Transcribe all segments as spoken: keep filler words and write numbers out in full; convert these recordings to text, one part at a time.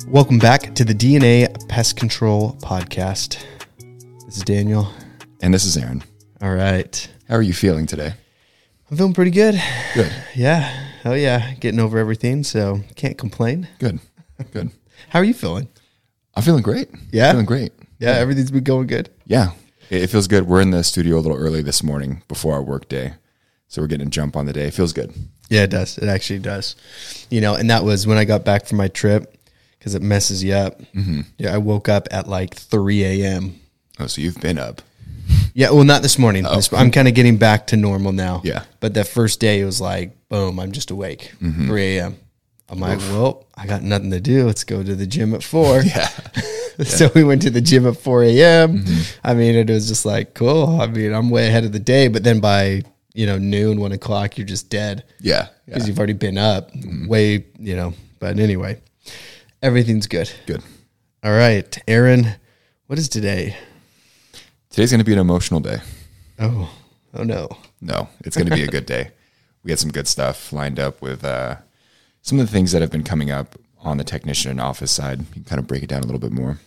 Welcome back to the D N A Pest Control Podcast. This is Daniel. And this is Aaron. All right. How are you feeling today? I'm feeling pretty good. Good. Yeah. Oh, yeah. Getting over everything, so can't complain. Good. Good. How are you feeling? I'm feeling great. Yeah? Feeling great. Yeah, everything's been going good? Yeah. It, it feels good. We're in the studio a little early this morning before our work day. So we're getting a jump on the day. It feels good. Yeah, it does. It actually does. You know, and that was when I got back from my trip because it messes you up. Mm-hmm. Yeah, I woke up at like three a.m. Oh, so you've been up. Yeah, well, not this morning. Oh. This, I'm kind of getting back to normal now. Yeah. But that first day, it was like, boom, I'm just awake, mm-hmm. three a.m. I'm like, Oof. well, I got nothing to do. Let's go to the gym at four. Yeah. So we went to the gym at four a.m. Mm-hmm. I mean, it was just like, cool. I mean, I'm way ahead of the day. But then by, you know, noon, one o'clock, you're just dead. Yeah. Because yeah. you've already been up mm-hmm. way, you know. But anyway, everything's good. Good. All right. Aaron, what is today? Today's going to be an emotional day. Oh, oh no. No, it's going to be a good day. We had some good stuff lined up with uh, some of the things that have been coming up on the technician and office side. You can kind of break it down a little bit more.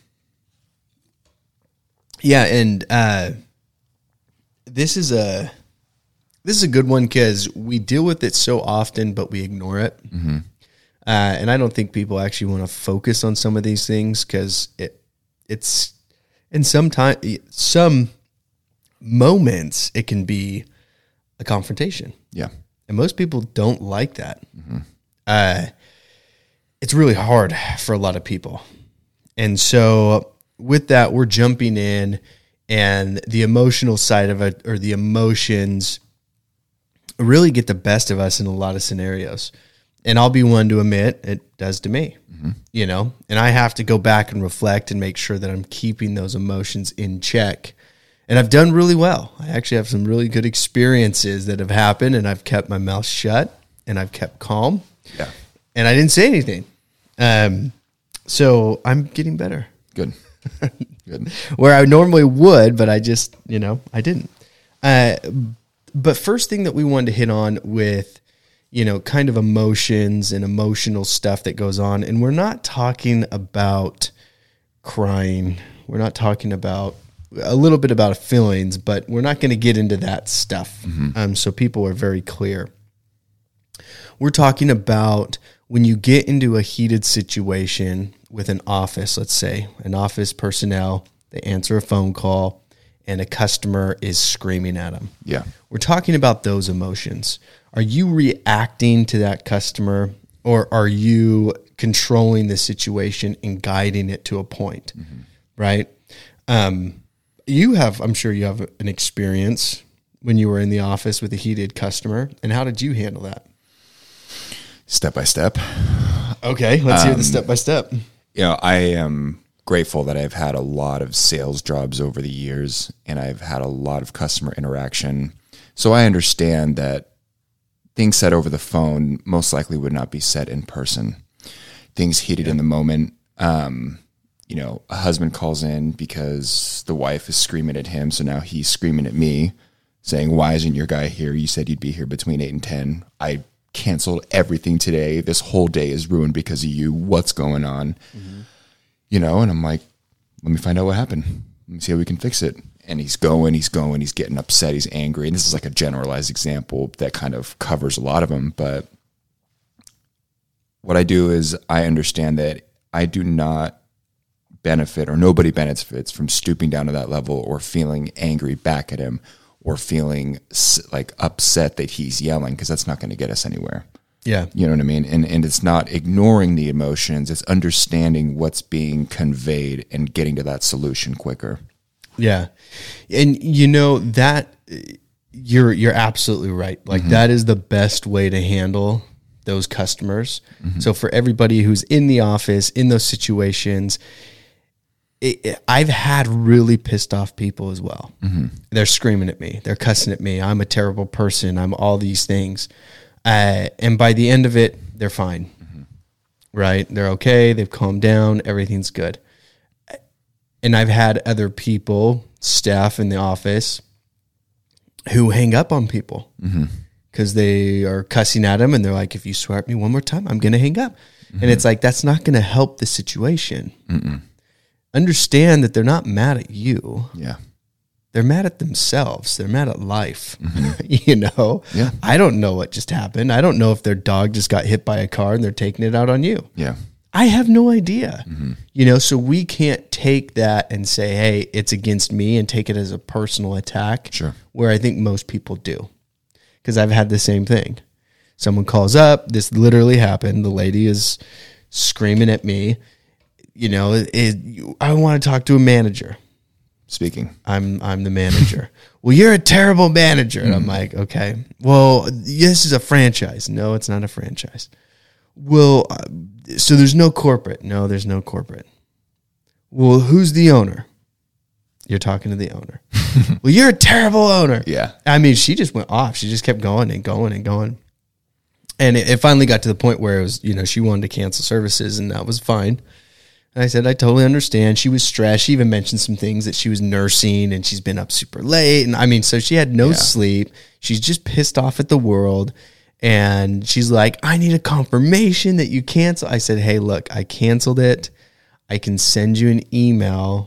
Yeah, and uh, this is a this is a good one because we deal with it so often, but we ignore it. Mm-hmm. Uh, and I don't think people actually want to focus on some of these things because it it's in some time some moments it can be a confrontation. Yeah, and most people don't like that. Mm-hmm. Uh, it's really hard for a lot of people. And so with that, we're jumping in and the emotional side of it, or the emotions, really get the best of us in a lot of scenarios. And I'll be one to admit it does to me, mm-hmm. you know, and I have to go back and reflect and make sure that I'm keeping those emotions in check. And I've done really well. I actually have some really good experiences that have happened, and I've kept my mouth shut and I've kept calm. Yeah. And I didn't say anything. Um, so I'm getting better. Good. Good. Where I normally would, but I just, you know, I didn't. Uh, but first thing that we wanted to hit on with, you know, kind of emotions and emotional stuff that goes on. And we're not talking about crying. We're not talking about a little bit about feelings, but we're not going to get into that stuff. Mm-hmm. Um, so people are very clear. We're talking about when you get into a heated situation with an office, let's say, an office personnel, they answer a phone call and a customer is screaming at them. Yeah. We're talking about those emotions. Are you reacting to that customer, or are you controlling the situation and guiding it to a point, mm-hmm. right? Um, you have, I'm sure you have an experience when you were in the office with a heated customer, and how did you handle that? Step by step. Okay, let's um, hear the step by step. You know, I am grateful that I've had a lot of sales jobs over the years, and I've had a lot of customer interaction. So I understand that things said over the phone most likely would not be said in person. Things heated yeah. in the moment. Um, you know, a husband calls in because the wife is screaming at him, so now he's screaming at me, saying, "Why isn't your guy here? You said you'd be here between eight and ten. I canceled everything today. This whole day is ruined because of you. What's going on?" Mm-hmm. You know, and I'm like, let me find out what happened. Let me see how we can fix it. And he's going, he's going, he's getting upset, he's angry. And this is like a generalized example that kind of covers a lot of them. But what I do is I understand that I do not benefit, or nobody benefits from stooping down to that level or feeling angry back at him or feeling like upset that he's yelling, because that's not going to get us anywhere. Yeah. You know what I mean? And and it's not ignoring the emotions, it's understanding what's being conveyed and getting to that solution quicker. Yeah. And you know that you're you're absolutely right. Like mm-hmm. that is the best way to handle those customers. Mm-hmm. So for everybody who's in the office, in those situations, It, it, I've had really pissed off people as well. Mm-hmm. They're screaming at me. They're cussing at me. I'm a terrible person. I'm all these things. Uh, and by the end of it, they're fine, mm-hmm. right? They're okay. They've calmed down. Everything's good. And I've had other people, staff in the office, who hang up on people because mm-hmm. they are cussing at them. And they're like, if you swear at me one more time, I'm going to hang up. Mm-hmm. And it's like, that's not going to help the situation. Mm-mm. Understand that they're not mad at you. Yeah. They're mad at themselves. They're mad at life. Mm-hmm. You know, yeah. I don't know what just happened. I don't know if their dog just got hit by a car and they're taking it out on you. Yeah. I have no idea. Mm-hmm. You know, so we can't take that and say, hey, it's against me and take it as a personal attack. Sure. Where I think most people do. Because I've had the same thing. Someone calls up. This literally happened. The lady is screaming at me. You know, it, it, I want to talk to a manager. Speaking. I'm I'm the manager. Well, you're a terrible manager. And I'm like, okay. Well, this is a franchise. No, it's not a franchise. Well, uh, so there's no corporate. No, there's no corporate. Well, who's the owner? You're talking to the owner. Well, you're a terrible owner. Yeah. I mean, she just went off. She just kept going and going and going. And it, it finally got to the point where it was, you know, she wanted to cancel services, and that was fine. And I said, I totally understand. She was stressed. She even mentioned some things that she was nursing and she's been up super late. And I mean, so she had no yeah. sleep. She's just pissed off at the world. And she's like, I need a confirmation that you cancel. I said, hey, look, I canceled it. I can send you an email,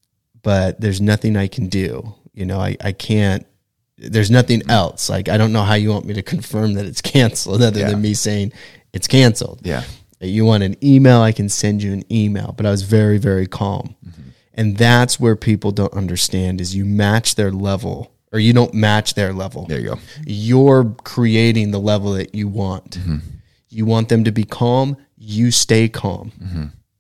but there's nothing I can do. You know, I, I can't, there's nothing else. Like, I don't know how you want me to confirm that it's canceled other yeah. than me saying it's canceled. Yeah. You want an email, I can send you an email. But I was very, very calm. Mm-hmm. And that's where people don't understand is you match their level, or you don't match their level. There you go. You're creating the level that you want. Mm-hmm. You want them to be calm, you stay calm. Mm-hmm.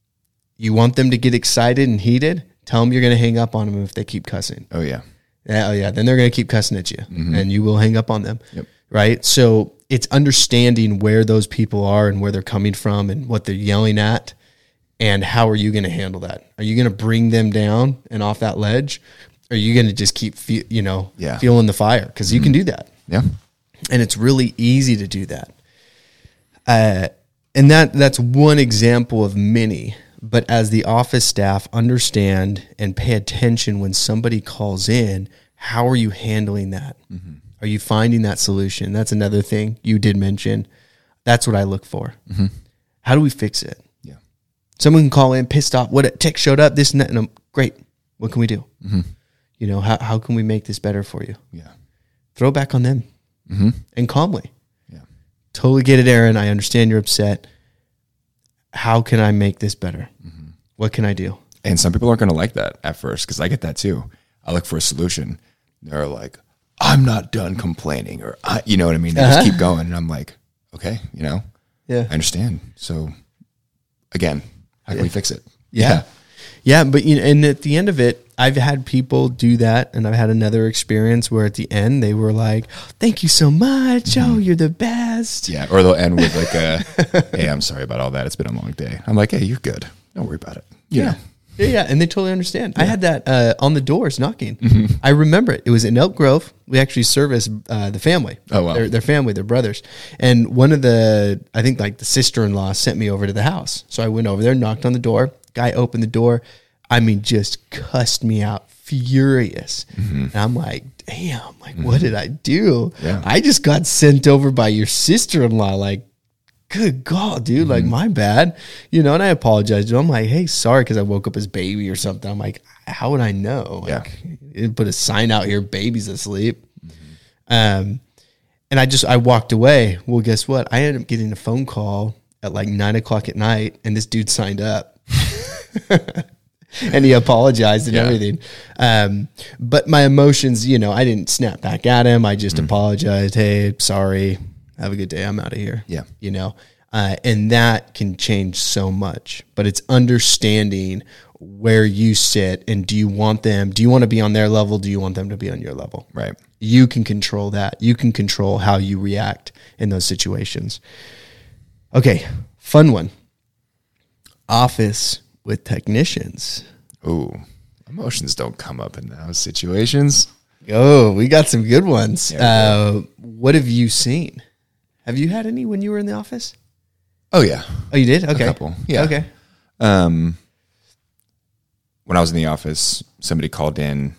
You want them to get excited and heated, tell them you're going to hang up on them if they keep cussing. Oh, yeah. Yeah, oh, yeah. Then they're going to keep cussing at you, mm-hmm. and you will hang up on them. Yep. Right? So it's understanding where those people are and where they're coming from and what they're yelling at, and how are you going to handle that? Are you going to bring them down and off that ledge? Or are you going to just keep, fe- you know, yeah. feeling the fire? Because mm-hmm. you can do that. Yeah. And it's really easy to do that. Uh, and that that's one example of many. But as the office staff, understand and pay attention when somebody calls in, how are you handling that? Mm-hmm. Are you finding that solution? That's another thing you did mention. That's what I look for. Mm-hmm. How do we fix it? Yeah. Someone can call in pissed off. What, a tech showed up, this and that. And I'm, great. What can we do? Mm-hmm. You know, how how can we make this better for you? Yeah. Throw it back on them. Mm-hmm. And calmly. Yeah. Totally get it, Aaron. I understand you're upset. How can I make this better? Mm-hmm. What can I do? And some people aren't going to like that at first, because I get that too. I look for a solution. They're like, I'm not done complaining, or I, you know what I mean? They uh-huh. just keep going. And I'm like, okay, you know, yeah, I understand. So again, how can yeah. we fix it? Yeah. yeah. Yeah. But, you know, and at the end of it, I've had people do that. And I've had another experience where at the end they were like, thank you so much. Mm-hmm. Oh, you're the best. Yeah. Or they'll end with like a, hey, I'm sorry about all that. It's been a long day. I'm like, hey, you're good. Don't worry about it. You yeah. know. Yeah, yeah, and they totally understand. Yeah. I had that uh, on the doors knocking. Mm-hmm. I remember it. It was in Elk Grove. We actually serviced uh, the family. Oh, wow. Their, their family, their brothers. And one of the, I think like the sister-in-law sent me over to the house. So I went over there, knocked on the door. Guy opened the door. I mean, just cussed me out, furious. Mm-hmm. And I'm like, damn, like, mm-hmm. what did I do? Yeah. I just got sent over by your sister-in-law, like, good God, dude, mm-hmm. like my bad, you know, and I apologized to him. I'm like, hey, sorry, because I woke up his baby or something. I'm like, how would I know? Like, yeah. put a sign out here, baby's asleep. Mm-hmm. Um, and I just, I walked away. Well, guess what? I ended up getting a phone call at like nine o'clock at night, and this dude signed up. And he apologized and yeah. everything. Um, but my emotions, you know, I didn't snap back at him. I just mm-hmm. apologized. Hey, sorry. Have a good day. I'm out of here. Yeah. You know, uh, and that can change so much, but it's understanding where you sit and do you want them, do you want to be on their level? Do you want them to be on your level? Right. You can control that. You can control how you react in those situations. Okay. Fun one. Office with technicians. Ooh, emotions don't come up in those situations. Oh, we got some good ones. Yeah, uh, what have you seen? Have you had any when you were in the office? Oh, yeah. Oh, you did? Okay. A couple. Yeah. Okay. Um, when I was in the office, somebody called in.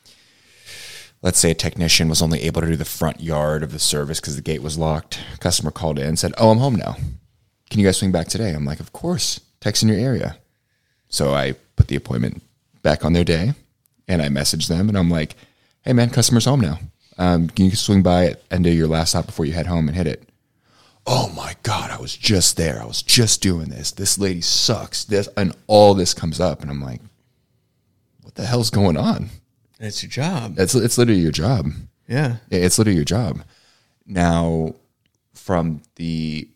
Let's say a technician was only able to do the front yard of the service because the gate was locked. Customer called in and said, oh, I'm home now. can you guys swing back today? I'm like, of course, text in your area. So I put the appointment back on their day and I messaged them and I'm like, hey man, customer's home now. Um, can you swing by at end of your last stop before you head home and hit it? Oh my God, I was just there. I was just doing this. This lady sucks. This and all this comes up. And I'm like, what the hell's going on? It's your job. It's, it's literally your job. Yeah. It's literally your job. Now, from the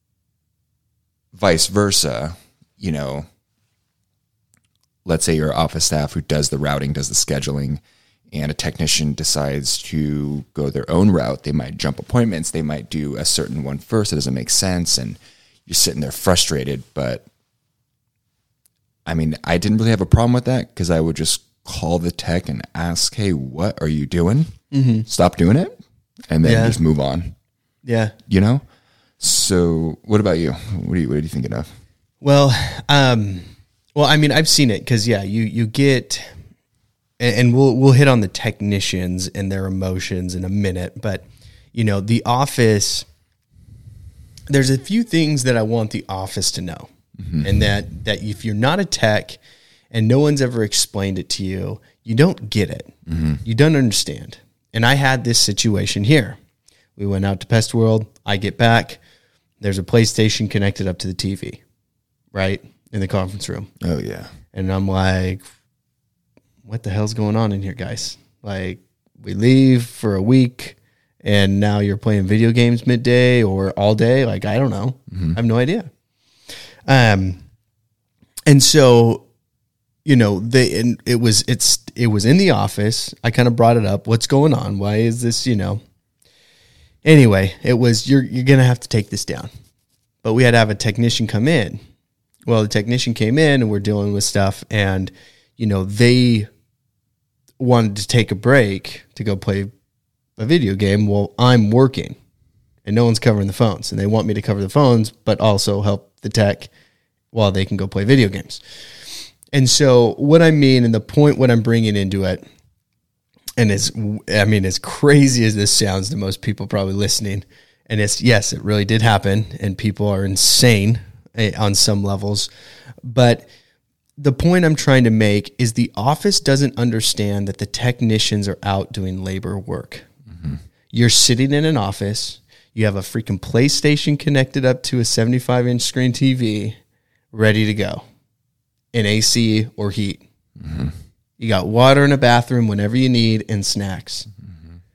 vice versa, you know, let's say you're office staff who does the routing, does the scheduling, and a technician decides to go their own route. They might jump appointments. They might do a certain one first. It doesn't make sense. And you're sitting there frustrated. But I mean, I didn't really have a problem with that because I would just call the tech and ask, hey, what are you doing? Mm-hmm. Stop doing it. And then Yeah. just move on. Yeah. You know? So what about you? What are you, what are you thinking of? Well, um, well, I mean, I've seen it because yeah, you, you get, and, and we'll, we'll hit on the technicians and their emotions in a minute, but you know, the office, there's a few things that I want the office to know. Mm-hmm. And that, that if you're not a tech and no one's ever explained it to you, you don't get it. Mm-hmm. You don't understand. And I had this situation here. We went out to Pest World. I get back. There's a PlayStation connected up to the T V, right? In the conference room. Oh, yeah. And I'm like, what the hell's going on in here, guys? Like, we leave for a week and now you're playing video games midday or all day. Like, I don't know. Mm-hmm. I have no idea. Um, and so, you know, they, and it was, it's, it was in the office. I kind of brought it up. What's going on? Why is this, you know, anyway, it was, you're, you're going to have to take this down, but we had to have a technician come in. Well, the technician came in and we're dealing with stuff and, you know, they wanted to take a break to go play a video game. Well, I'm working and no one's covering the phones and they want me to cover the phones, but also help the tech while they can go play video games. And so what I mean, and the point what I'm bringing into it, and it's, I mean, as crazy as this sounds to most people probably listening, and it's, yes, it really did happen, and people are insane on some levels, but the point I'm trying to make is the office doesn't understand that the technicians are out doing labor work. Mm-hmm. You're sitting in an office, you have a freaking PlayStation connected up to a seventy-five inch screen T V, ready to go. In A C or heat. Mm-hmm. You got water in a bathroom whenever you need and snacks. Mm-hmm. one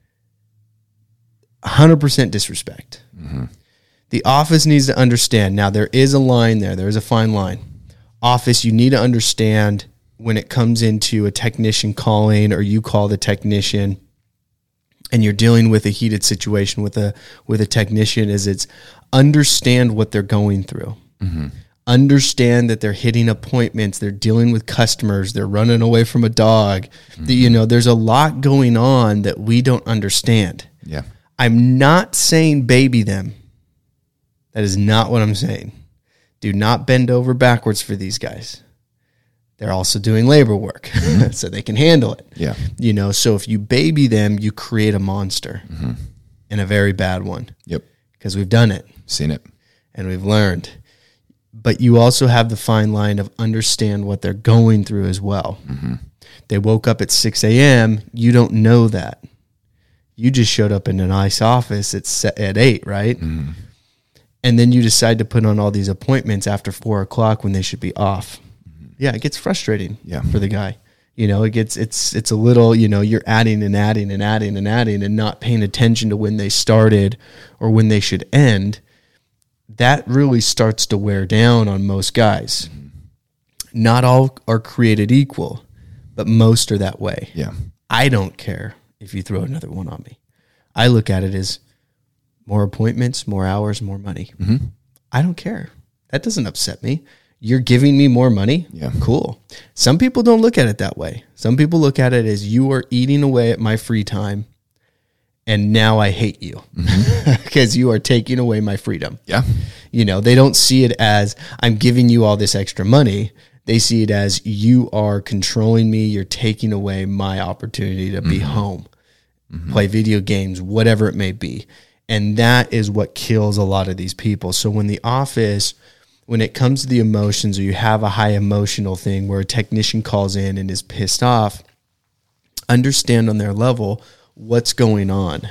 hundred percent disrespect. Mm-hmm. The office needs to understand. Now, there is a line there. There is a fine line. Office, you need to understand when it comes into a technician calling or you call the technician and you're dealing with a heated situation with a with a technician is it's understand what they're going through. Mm-hmm. Understand that they're hitting appointments, they're dealing with customers, they're running away from a dog. Mm-hmm. The, you know, there's a lot going on that we don't understand. Yeah. I'm not saying baby them. That is not what I'm saying. Do not bend over backwards for these guys. They're also doing labor work mm-hmm. so they can handle it. Yeah. You know, so if you baby them, you create a monster mm-hmm. and a very bad one. Yep. Because we've done it. Seen it. And we've learned. But you also have the fine line of understand what they're going through as well. Mm-hmm. They woke up at six a.m. You don't know that. You just showed up in a nice office at at eight, right? Mm-hmm. And then you decide to put on all these appointments after four o'clock when they should be off. Mm-hmm. Yeah, it gets frustrating yeah. for the guy. You know, it gets it's it's a little, you know, you're adding and adding and adding and adding and not paying attention to when they started or when they should end. That really starts to wear down on most guys. Mm-hmm. Not all are created equal, but most are that way. Yeah. I don't care if you throw another one on me. I look at it as more appointments, more hours, more money. Mm-hmm. I don't care. That doesn't upset me. You're giving me more money? Yeah. Cool. Some people don't look at it that way. Some people look at it as you are eating away at my free time and now I hate you because mm-hmm. you are taking away my freedom. Yeah. You know, they don't see it as I'm giving you all this extra money. They see it as you are controlling me. You're taking away my opportunity to be mm-hmm. home, mm-hmm. play video games, whatever it may be. And that is what kills a lot of these people. So when the office, when it comes to the emotions, or you have a high emotional thing where a technician calls in and is pissed off, understand on their level what's going on,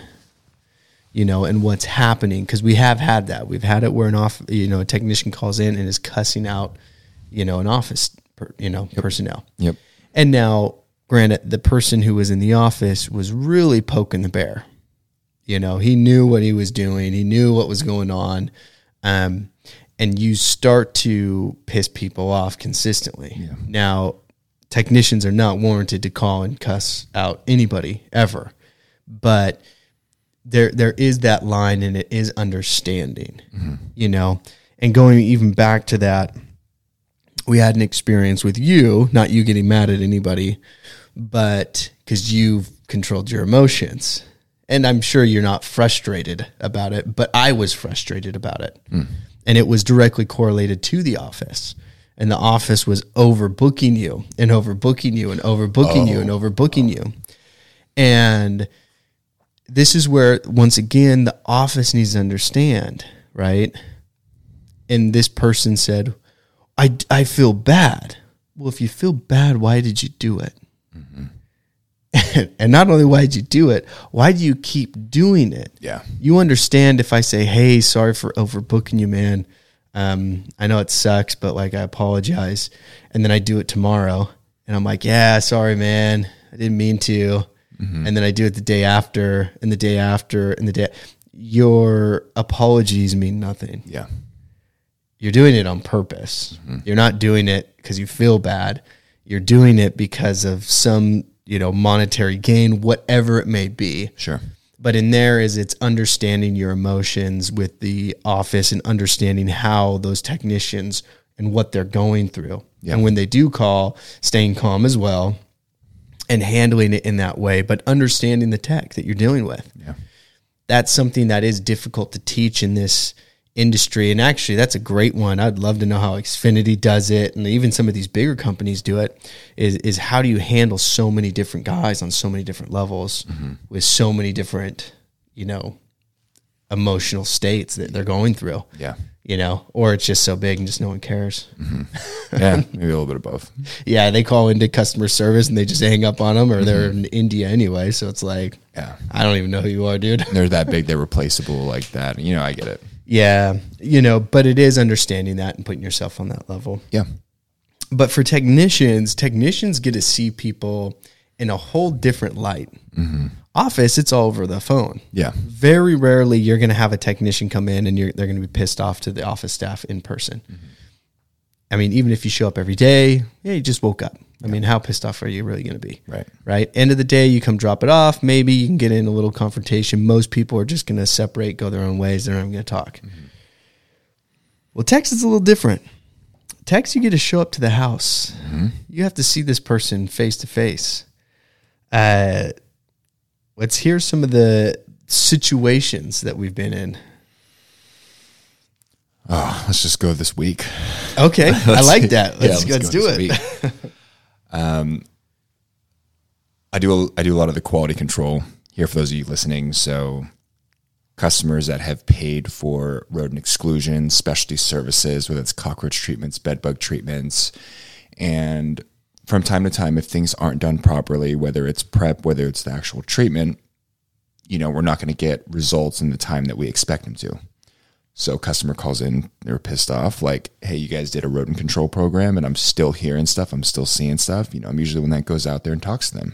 you know, and what's happening. Because we have had that. We've had it where an off, you know, a technician calls in and is cussing out, you know, an office, per, you know, yep. personnel. Yep. And now, granted, the person who was in the office was really poking the bear. You know, he knew what he was doing. He knew what was going on. Um, and you start to piss people off consistently. Yeah. Now, technicians are not warranted to call and cuss out anybody ever. But there there is that line, and it is understanding, mm-hmm. you know. And going even back to that, we had an experience with you, not you getting mad at anybody, but because you've controlled your emotions. And I'm sure you're not frustrated about it, but I was frustrated about it. Mm. And it was directly correlated to the office. And the office was overbooking you and overbooking you and overbooking oh. you and overbooking oh. you. And this is where, once again, the office needs to understand, right? And this person said, I, I feel bad. Well, if you feel bad, why did you do it? Mm-hmm. And not only why did you do it, why do you keep doing it? Yeah. You understand if I say, hey, sorry for overbooking you, man. Um, I know it sucks, but like, I apologize. And then I do it tomorrow. And I'm like, yeah, sorry, man. I didn't mean to. Mm-hmm. And then I do it the day after and the day after and the day. Your apologies mean nothing. Yeah. You're doing it on purpose. Mm-hmm. You're not doing it because you feel bad. You're doing it because of some, you know, monetary gain, whatever it may be. Sure. But in there is it's understanding your emotions with the office and understanding how those technicians and what they're going through. Yeah. And when they do call, staying calm as well and handling it in that way, but understanding the tech that you're dealing with. Yeah. That's something that is difficult to teach in this industry. And actually, that's a great one. I'd love to know how Xfinity does it, and even some of these bigger companies do it, is, is how do you handle so many different guys on so many different levels mm-hmm. with so many different, you know, emotional states that they're going through. Yeah. You know, or it's just so big and just no one cares. Mm-hmm. Yeah, maybe a little bit of both. Yeah, they call into customer service and they just hang up on them, or mm-hmm. they're in India anyway. So it's like, yeah, I don't even know who you are, dude. They're that big, they're replaceable like that. You know, I get it. Yeah, you know, but it is understanding that and putting yourself on that level. Yeah. But for technicians, technicians get to see people in a whole different light. Mm-hmm. Office, it's all over the phone. Yeah. Very rarely you're going to have a technician come in and you're, they're going to be pissed off to the office staff in person. Mm-hmm. I mean, even if you show up every day, yeah, you just woke up. I yeah. mean, how pissed off are you really going to be? Right. Right. End of the day, you come drop it off. Maybe you can get in a little confrontation. Most people are just going to separate, go their own ways. They're not even going to talk. Mm-hmm. Well, text is a little different. Text, you get to show up to the house. Mm-hmm. You have to see this person face to face. Uh, let's hear some of the situations that we've been in. Oh, let's just go this week. Okay, I like that. Let's, yeah, let's, let's do it. um, I do a, I do a lot of the quality control here for those of you listening. So customers that have paid for rodent exclusion, specialty services, whether it's cockroach treatments, bed bug treatments, and from time to time, if things aren't done properly, whether it's prep, whether it's the actual treatment, you know, we're not going to get results in the time that we expect them to. So customer calls in, they're pissed off, like, hey, you guys did a rodent control program and I'm still hearing stuff. I'm still seeing stuff. You know, I'm usually when that goes out there and talks to them.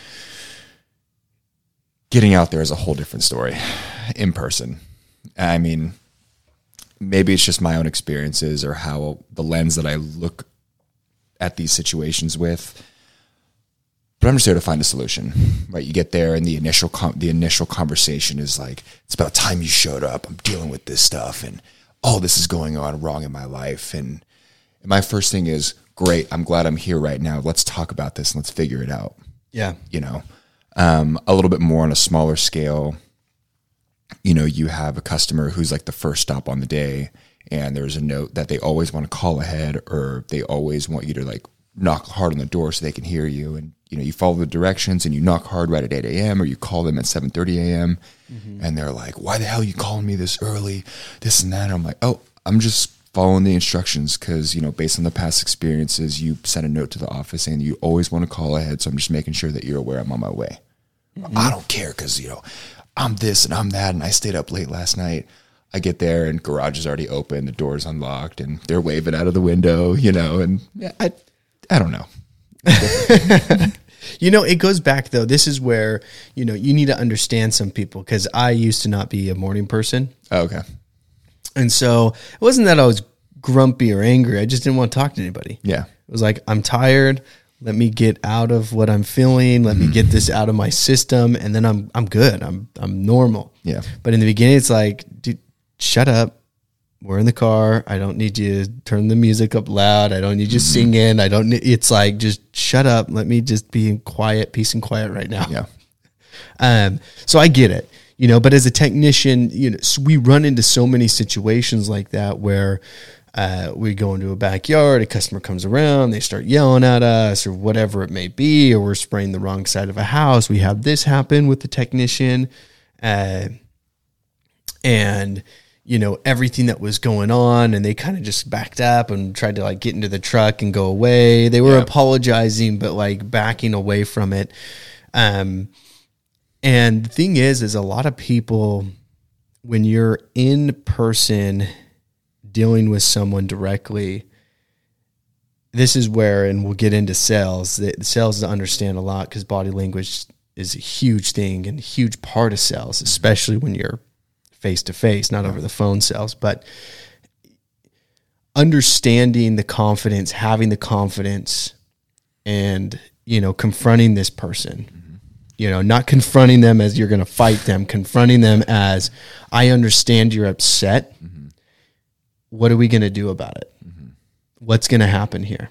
Getting out there is a whole different story in person. I mean, maybe it's just my own experiences or how the lens that I look at these situations with, but I'm just here to find a solution, right? You get there and the initial com- the initial conversation is like, it's about time you showed up. I'm dealing with this stuff and all this is going on wrong in my life. And, and my first thing is, great, I'm glad I'm here right now. Let's talk about this and let's figure it out. Yeah. You know, um, a little bit more on a smaller scale, you know, you have a customer who's like the first stop on the day and there's a note that they always want to call ahead or they always want you to like knock hard on the door so they can hear you. And, you know, you follow the directions and you knock hard right at eight a.m. or you call them at seven thirty a.m. Mm-hmm. and they're like, why the hell are you calling me this early? This and that. And I'm like, oh, I'm just following the instructions because, you know, based on the past experiences, you sent a note to the office saying you always want to call ahead. So I'm just making sure that you're aware I'm on my way. Mm-hmm. I don't care because, you know, I'm this and I'm that. And I stayed up late last night. I get there and garage is already open. The door's unlocked and they're waving out of the window, you know, and I, I don't know. You know, it goes back though. This is where, you know, you need to understand some people because I used to not be a morning person. Oh, okay. And so it wasn't that I was grumpy or angry. I just didn't want to talk to anybody. Yeah. It was like, I'm tired. Let me get out of what I'm feeling. Let me get this out of my system. And then I'm, I'm good. I'm, I'm normal. Yeah. But in the beginning, it's like, dude, shut up. We're in the car. I don't need you to turn the music up loud. I don't need you mm-hmm. singing. I don't need, it's like, just shut up. Let me just be in quiet, peace and quiet right now. Yeah. Um, so I get it, you know, but as a technician, you know, so we run into so many situations like that where, uh, we go into a backyard, a customer comes around, they start yelling at us or whatever it may be, or we're spraying the wrong side of a house. We have this happen with the technician, uh, and, you know, everything that was going on, and they kind of just backed up and tried to like get into the truck and go away. They were yeah. apologizing, but like backing away from it. Um, and the thing is, is a lot of people, when you're in person dealing with someone directly, this is where, and we'll get into sales, the sales to understand a lot because body language is a huge thing and a huge part of sales, especially when you're face to face, not over the phone sales, but understanding the confidence, having the confidence and, you know, confronting this person, mm-hmm. you know, not confronting them as you're going to fight them, confronting them as I understand you're upset. Mm-hmm. What are we going to do about it? Mm-hmm. What's going to happen here?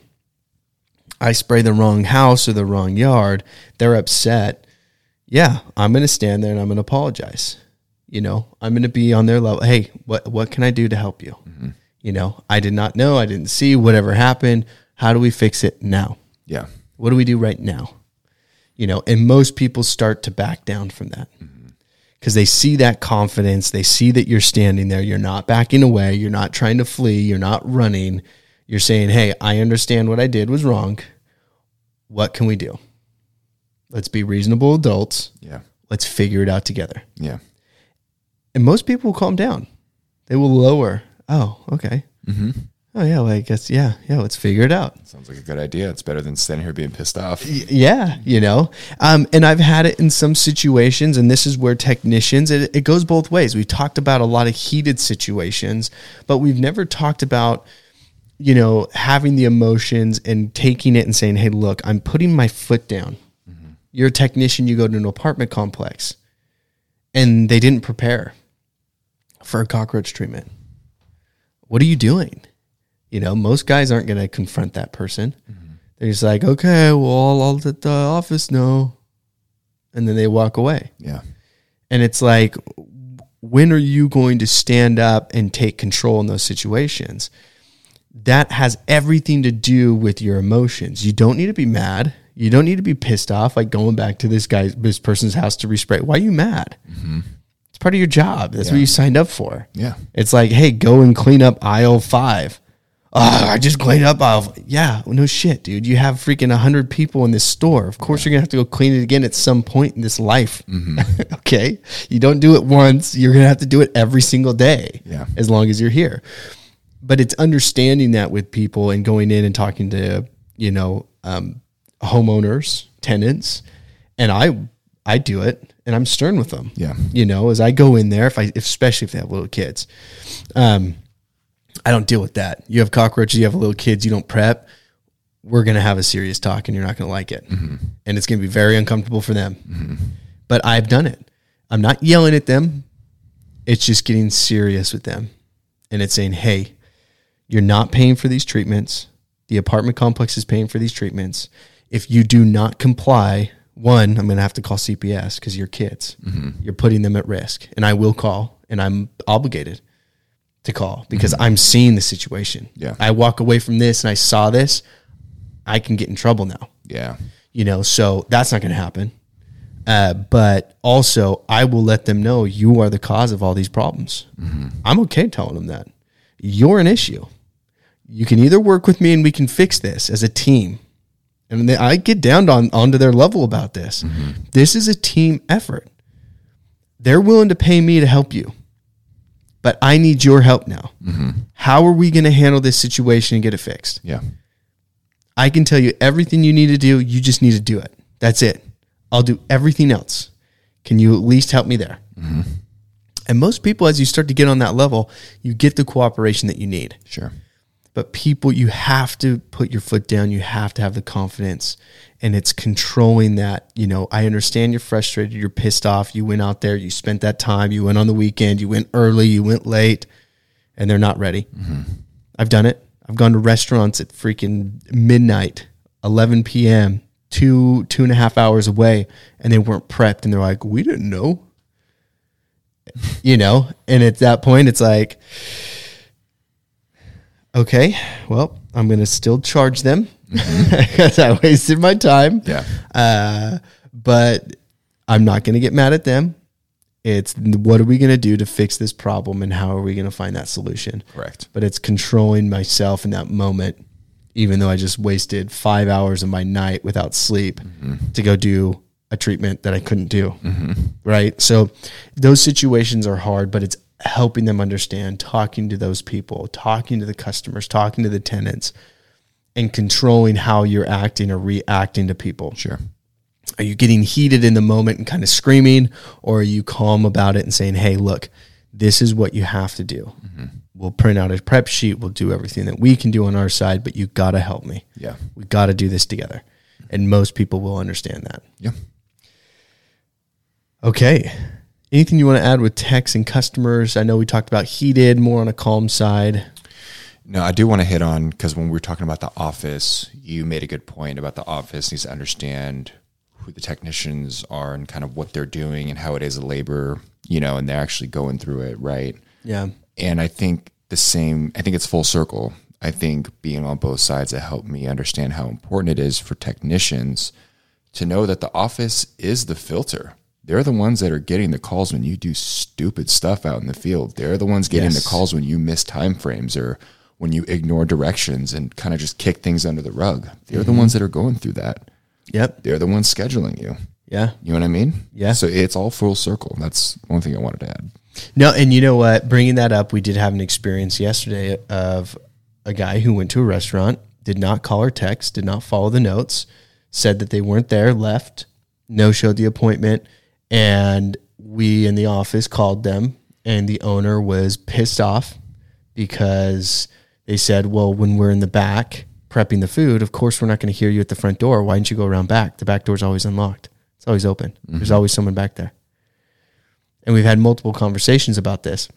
I spray the wrong house or the wrong yard. They're upset. Yeah, I'm going to stand there and I'm going to apologize. You know, I'm going to be on their level. Hey, what, what can I do to help you? Mm-hmm. You know, I did not know, I didn't see whatever happened. How do we fix it now? Yeah. What do we do right now? You know, and most people start to back down from that because mm-hmm. they see that confidence. They see that you're standing there. You're not backing away. You're not trying to flee. You're not running. You're saying, hey, I understand what I did was wrong. What can we do? Let's be reasonable adults. Yeah. Let's figure it out together. Yeah. And most people will calm down. They will lower. Oh, okay. Mm-hmm. Oh, yeah, well, I guess, yeah, yeah, let's figure it out. Sounds like a good idea. It's better than standing here being pissed off. Yeah, you know. Um, and I've had it in some situations, and this is where technicians, it, it goes both ways. We've talked about a lot of heated situations, but we've never talked about, you know, having the emotions and taking it and saying, hey, look, I'm putting my foot down. Mm-hmm. You're a technician, you go to an apartment complex, and they didn't prepare for a cockroach treatment. What are you doing? You know, most guys aren't going to confront that person. Mm-hmm. They're just like, okay, well, I'll let the office know. And then they walk away. Yeah. And it's like, when are you going to stand up and take control in those situations? That has everything to do with your emotions. You don't need to be mad. You don't need to be pissed off, like going back to this guy, this person's house to respray. Why are you mad? Mm-hmm. It's part of your job. That's yeah. what you signed up for. Yeah. It's like, hey, go and clean up aisle five. Oh, I just cleaned up aisle five. Yeah, well, no shit, dude. You have freaking one hundred people in this store. Of course, yeah. you're going to have to go clean it again at some point in this life. Mm-hmm. Okay? You don't do it once. You're going to have to do it every single day yeah. as long as you're here. But it's understanding that with people and going in and talking to, you know, um, homeowners, tenants, and I I do it, and I'm stern with them. Yeah, you know, as I go in there, if I, especially if they have little kids, um, I don't deal with that. You have cockroaches, you have little kids, you don't prep. We're gonna have a serious talk, and you're not gonna like it, mm-hmm. and it's gonna be very uncomfortable for them. Mm-hmm. But I've done it. I'm not yelling at them. It's just getting serious with them, and it's saying, hey, you're not paying for these treatments. The apartment complex is paying for these treatments. If you do not comply, one, I'm going to have to call C P S because you're kids. Mm-hmm. You're putting them at risk. And I will call, and I'm obligated to call because mm-hmm. I'm seeing the situation. Yeah. I walk away from this and I saw this. I can get in trouble now. Yeah. You know, so that's not going to happen. Uh, but also, I will let them know you are the cause of all these problems. Mm-hmm. I'm okay telling them that. You're an issue. You can either work with me and we can fix this as a team. And they, I get down on onto their level about this. Mm-hmm. This is a team effort. They're willing to pay me to help you. But I need your help now. Mm-hmm. How are we going to handle this situation and get it fixed? Yeah. I can tell you everything you need to do. You just need to do it. That's it. I'll do everything else. Can you at least help me there? Mm-hmm. And most people, as you start to get on that level, you get the cooperation that you need. Sure. But people, you have to put your foot down. You have to have the confidence. And it's controlling that. You know, I understand you're frustrated. You're pissed off. You went out there. You spent that time. You went on the weekend. You went early. You went late. And they're not ready. Mm-hmm. I've done it. I've gone to restaurants at freaking midnight, eleven p.m., two, two and a half hours away, and they weren't prepped. And they're like, we didn't know. You know? And at that point, it's like, okay, well, I'm going to still charge them because mm-hmm. I wasted my time. Yeah. Uh, but I'm not going to get mad at them. It's what are we going to do to fix this problem and how are we going to find that solution? Correct. But it's controlling myself in that moment, even though I just wasted five hours of my night without sleep mm-hmm. to go do a treatment that I couldn't do. Mm-hmm. Right. So those situations are hard, but it's helping them understand, talking to those people, talking to the customers, talking to the tenants, and controlling how you're acting or reacting to people. Sure. Are you getting heated in the moment and kind of screaming, or are you calm about it and saying, hey, look, this is what you have to do. Mm-hmm. We'll print out a prep sheet. We'll do everything that we can do on our side, but you got to help me. Yeah. We got to do this together. And most people will understand that. Yeah. Okay. Anything you want to add with techs and customers? I know we talked about heated, more on a calm side. No, I do want to hit on, because when we were talking about the office, you made a good point about the office needs to understand who the technicians are and kind of what they're doing and how it is a labor, you know, and they're actually going through it, right? Yeah. And I think the same, I think it's full circle. I think being on both sides that helped me understand how important it is for technicians to know that the office is the filter. They're the ones that are getting the calls when you do stupid stuff out in the field. They're the ones getting yes. the calls when you miss time frames or when you ignore directions and kind of just kick things under the rug. They're mm-hmm. the ones that are going through that. Yep. They're the ones scheduling you. Yeah. You know what I mean? Yeah. So it's all full circle. That's one thing I wanted to add. No, and you know what? Bringing that up, we did have an experience yesterday of a guy who went to a restaurant, did not call or text, did not follow the notes, said that they weren't there, left, no-showed the appointment, and we in the office called them, and the owner was pissed off because they said, well, when we're in the back prepping the food, of course we're not going to hear you at the front door. Why didn't you go around back? The back door's always unlocked. It's always open. Mm-hmm. There's always someone back there. And we've had multiple conversations about this.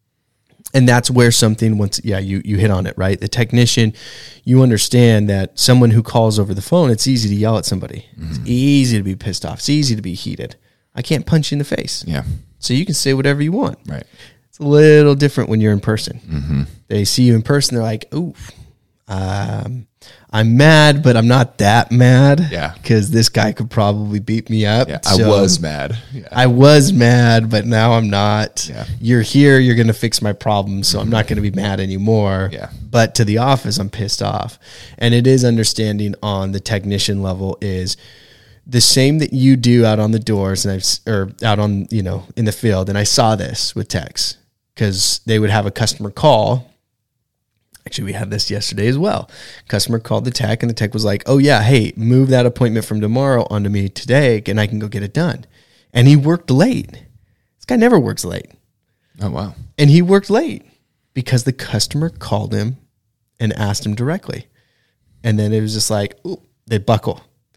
And that's where something, once, yeah, you, you hit on it, right? The technician, you understand that someone who calls over the phone, it's easy to yell at somebody. Mm-hmm. It's easy to be pissed off. It's easy to be heated. I can't punch you in the face. Yeah. So you can say whatever you want. Right. It's a little different when you're in person. Mm-hmm. They see you in person, they're like, ooh, um, I'm mad, but I'm not that mad. Yeah. Because this guy could probably beat me up. Yeah, I so was mad. Yeah. I was mad, but now I'm not. Yeah. You're here, you're going to fix my problem, so I'm not going to be mad anymore. Yeah. But to the office, I'm pissed off. And it is understanding on the technician level is the same that you do out on the doors and I've, or out on, you know, in the field. And I saw this with techs because they would have a customer call. Actually, we had this yesterday as well. Customer called the tech, and the tech was like, oh, yeah, hey, move that appointment from tomorrow onto me today, and I can go get it done. And he worked late. This guy never works late. Oh, wow. And he worked late because the customer called him and asked him directly. And then it was just like, ooh, they buckle.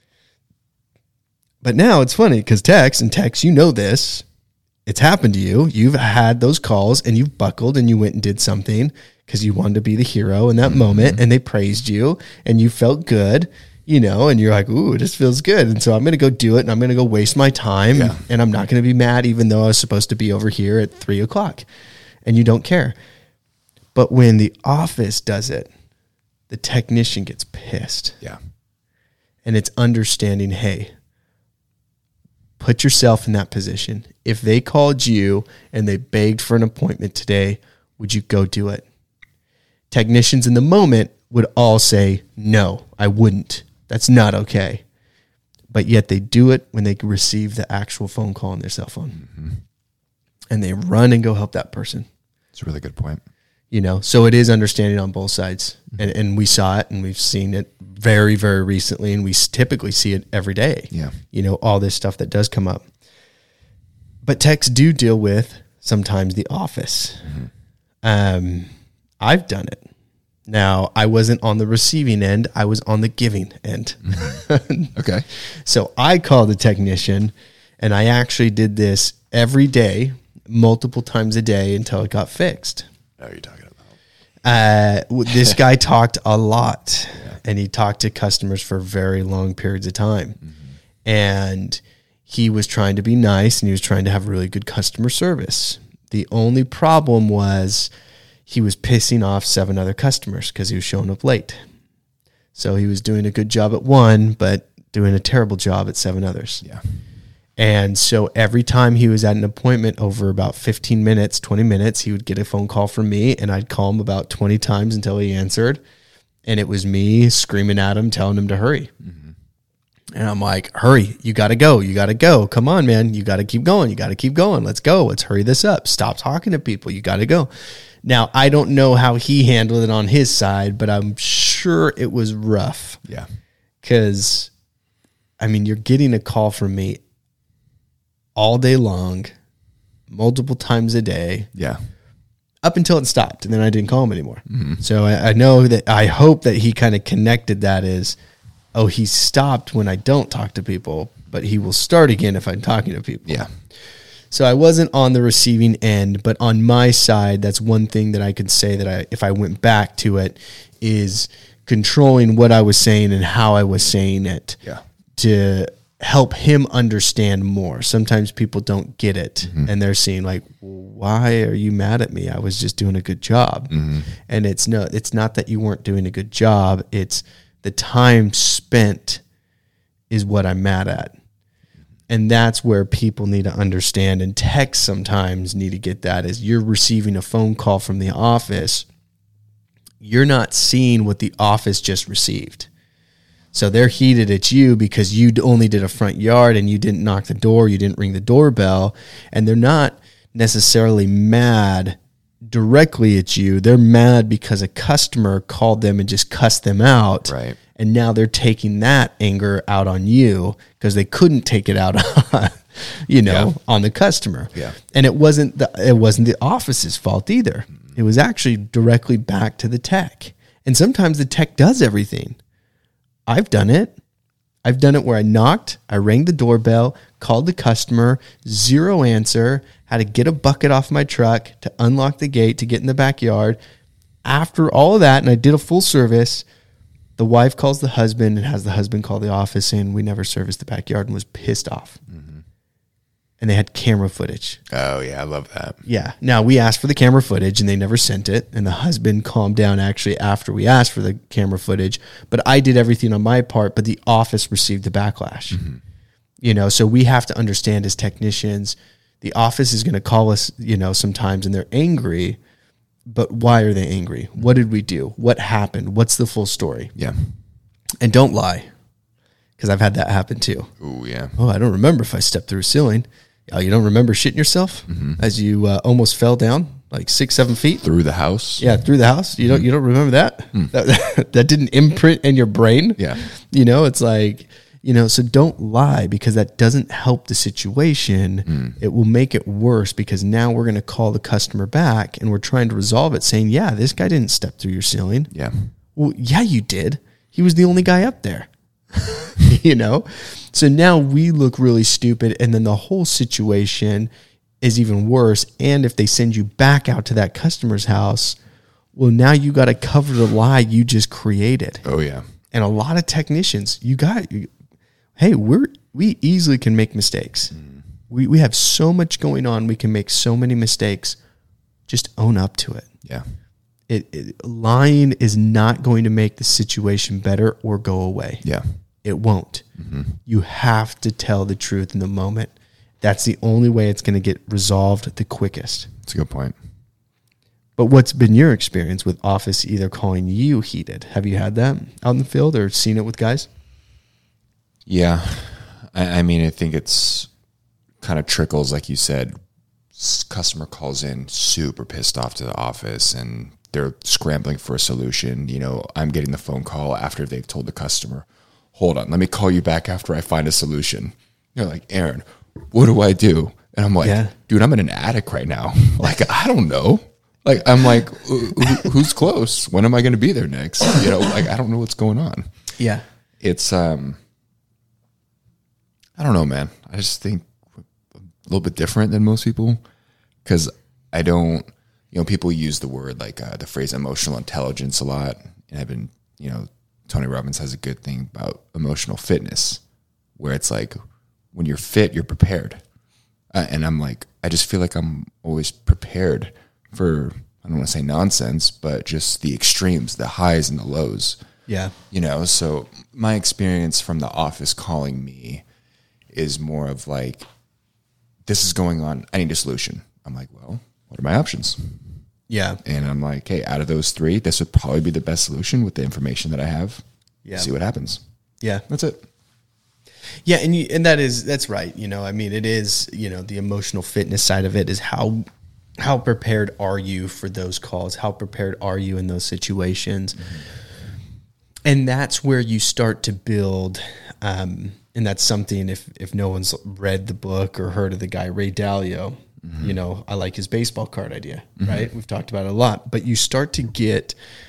But now it's funny because techs, and techs, you know this. It's happened to you. You've had those calls, and you've buckled, and you went and did something because you wanted to be the hero in that mm-hmm. moment, and they praised you, and you felt good, you know, and you're like, ooh, this feels good. And so I'm going to go do it, and I'm going to go waste my time, yeah. and I'm not going to be mad even though I was supposed to be over here at three o'clock, and you don't care. But when the office does it, the technician gets pissed. Yeah. And it's understanding, hey, put yourself in that position. If they called you and they begged for an appointment today, would you go do it? Technicians in the moment would all say, no, I wouldn't. That's not okay. But yet they do it when they receive the actual phone call on their cell phone. Mm-hmm. And they run and go help that person. It's a really good point. You know, so it is understanding on both sides. Mm-hmm. And, and we saw it and we've seen it very, very recently. And we typically see it every day. Yeah. You know, all this stuff that does come up. But techs do deal with sometimes the office. Mm-hmm. Um, I've done it. Now, I wasn't on the receiving end. I was on the giving end. Mm-hmm. Okay. So I called the technician, and I actually did this every day, multiple times a day until it got fixed. What are you talking about? Uh, this guy talked a lot, yeah. and he talked to customers for very long periods of time. Mm-hmm. And he was trying to be nice, and he was trying to have really good customer service. The only problem was he was pissing off seven other customers because he was showing up late. So he was doing a good job at one, but doing a terrible job at seven others. Yeah. And so every time he was at an appointment over about fifteen minutes, twenty minutes, he would get a phone call from me, and I'd call him about twenty times until he answered. And it was me screaming at him, telling him to hurry. Mm-hmm. And I'm like, hurry, you got to go. You got to go. Come on, man. You got to keep going. You got to keep going. Let's go. Let's hurry this up. Stop talking to people. You got to go. Now, I don't know how he handled it on his side, but I'm sure it was rough. Yeah. Because, I mean, you're getting a call from me all day long, multiple times a day. Yeah. Up until it stopped, and then I didn't call him anymore. Mm-hmm. So I, I know that, I hope that he kind of connected that as, oh, he stopped when I don't talk to people, but he will start again if I'm talking to people. Yeah. So I wasn't on the receiving end, but on my side, that's one thing that I could say that I, if I went back to it, is controlling what I was saying and how I was saying it. Yeah. To help him understand more. Sometimes people don't get it, mm-hmm. and they're seeing like, why are you mad at me? I was just doing a good job. Mm-hmm. And it's no, it's not that you weren't doing a good job. It's the time spent is what I'm mad at. And that's where people need to understand, and techs sometimes need to get that, is you're receiving a phone call from the office. You're not seeing what the office just received. So they're heated at you because you only did a front yard and you didn't knock the door, you didn't ring the doorbell, and they're not necessarily mad directly at you. They're mad because a customer called them and just cussed them out. Right. And now they're taking that anger out on you because they couldn't take it out on, you know, yeah. on the customer. Yeah. And it wasn't the it wasn't the office's fault either. It was actually directly back to the tech. And sometimes the tech does everything. I've done it. I've done it where I knocked, I rang the doorbell, called the customer, zero answer, had to get a bucket off my truck to unlock the gate to get in the backyard. After all of that, and I did a full service, the wife calls the husband and has the husband call the office saying we never serviced the backyard, and was pissed off. Mm-hmm. And they had camera footage. Oh, yeah, I love that. Yeah. Now, we asked for the camera footage, and they never sent it. And the husband calmed down actually after we asked for the camera footage. But I did everything on my part, but the office received the backlash. Mm-hmm. You know, so we have to understand as technicians, the office is going to call us, you know, sometimes, and they're angry. But why are they angry? What did we do? What happened? What's the full story? Yeah. And don't lie, because I've had that happen too. Oh, yeah. Oh, I don't remember if I stepped through a ceiling. Oh, you don't remember shitting yourself mm-hmm. as you uh, almost fell down like six, seven feet? Through the house? Yeah, through the house. You don't you don't remember that? Mm. That that didn't imprint in your brain? Yeah. You know, it's like, you know, so don't lie, because that doesn't help the situation. Mm. It will make it worse, because now we're going to call the customer back and we're trying to resolve it saying, yeah, this guy didn't step through your ceiling. Yeah. Well, yeah, you did. He was the only guy up there. You know? So now we look really stupid, and then the whole situation is even worse. And if they send you back out to that customer's house, well, now you got to cover the lie you just created. Oh, yeah. And a lot of technicians, you got, hey, we're, we easily can make mistakes. Mm. We, we have so much going on. We can make so many mistakes. Just own up to it. Yeah. It, it lying is not going to make the situation better or go away. Yeah. It won't. Mm-hmm. You have to tell the truth in the moment. That's the only way it's going to get resolved the quickest. That's a good point. But what's been your experience with office either calling you heated? Have you had that out in the field or seen it with guys? Yeah. I, I mean, I think it's kind of trickles, like you said. Customer calls in super pissed off to the office and they're scrambling for a solution. You know, I'm getting the phone call after they've told the customer, hold on, let me call you back after I find a solution. They're like, Aaron, what do I do? And I'm like, yeah. dude, I'm in an attic right now. Like, I don't know. Like, I'm like, who's close? When am I going to be there next? You know, like, I don't know what's going on. Yeah. It's, um, I don't know, man. I just think a little bit different than most people because I don't, you know, people use the word like uh, the phrase emotional intelligence a lot. And I've been, you know, Tony Robbins has a good thing about emotional fitness where it's like when you're fit, you're prepared. Uh, and I'm like, I just feel like I'm always prepared for, I don't want to say nonsense, but just the extremes, the highs and the lows. Yeah. You know, so my experience from the office calling me is more of like, this is going on. I need a solution. I'm like, well, what are my options? Yeah. And I'm like, hey, out of those three, this would probably be the best solution with the information that I have. Yeah. See what happens. Yeah. That's it. Yeah. And you, and that is, that's right. You know, I mean, it is, you know, the emotional fitness side of it is how, how prepared are you for those calls? How prepared are you in those situations? Mm-hmm. And that's where you start to build, um, and that's something if, if no one's read the book or heard of the guy, Ray Dalio, mm-hmm. you know, I like his baseball card idea, mm-hmm. right? We've talked about it a lot, but you start to get,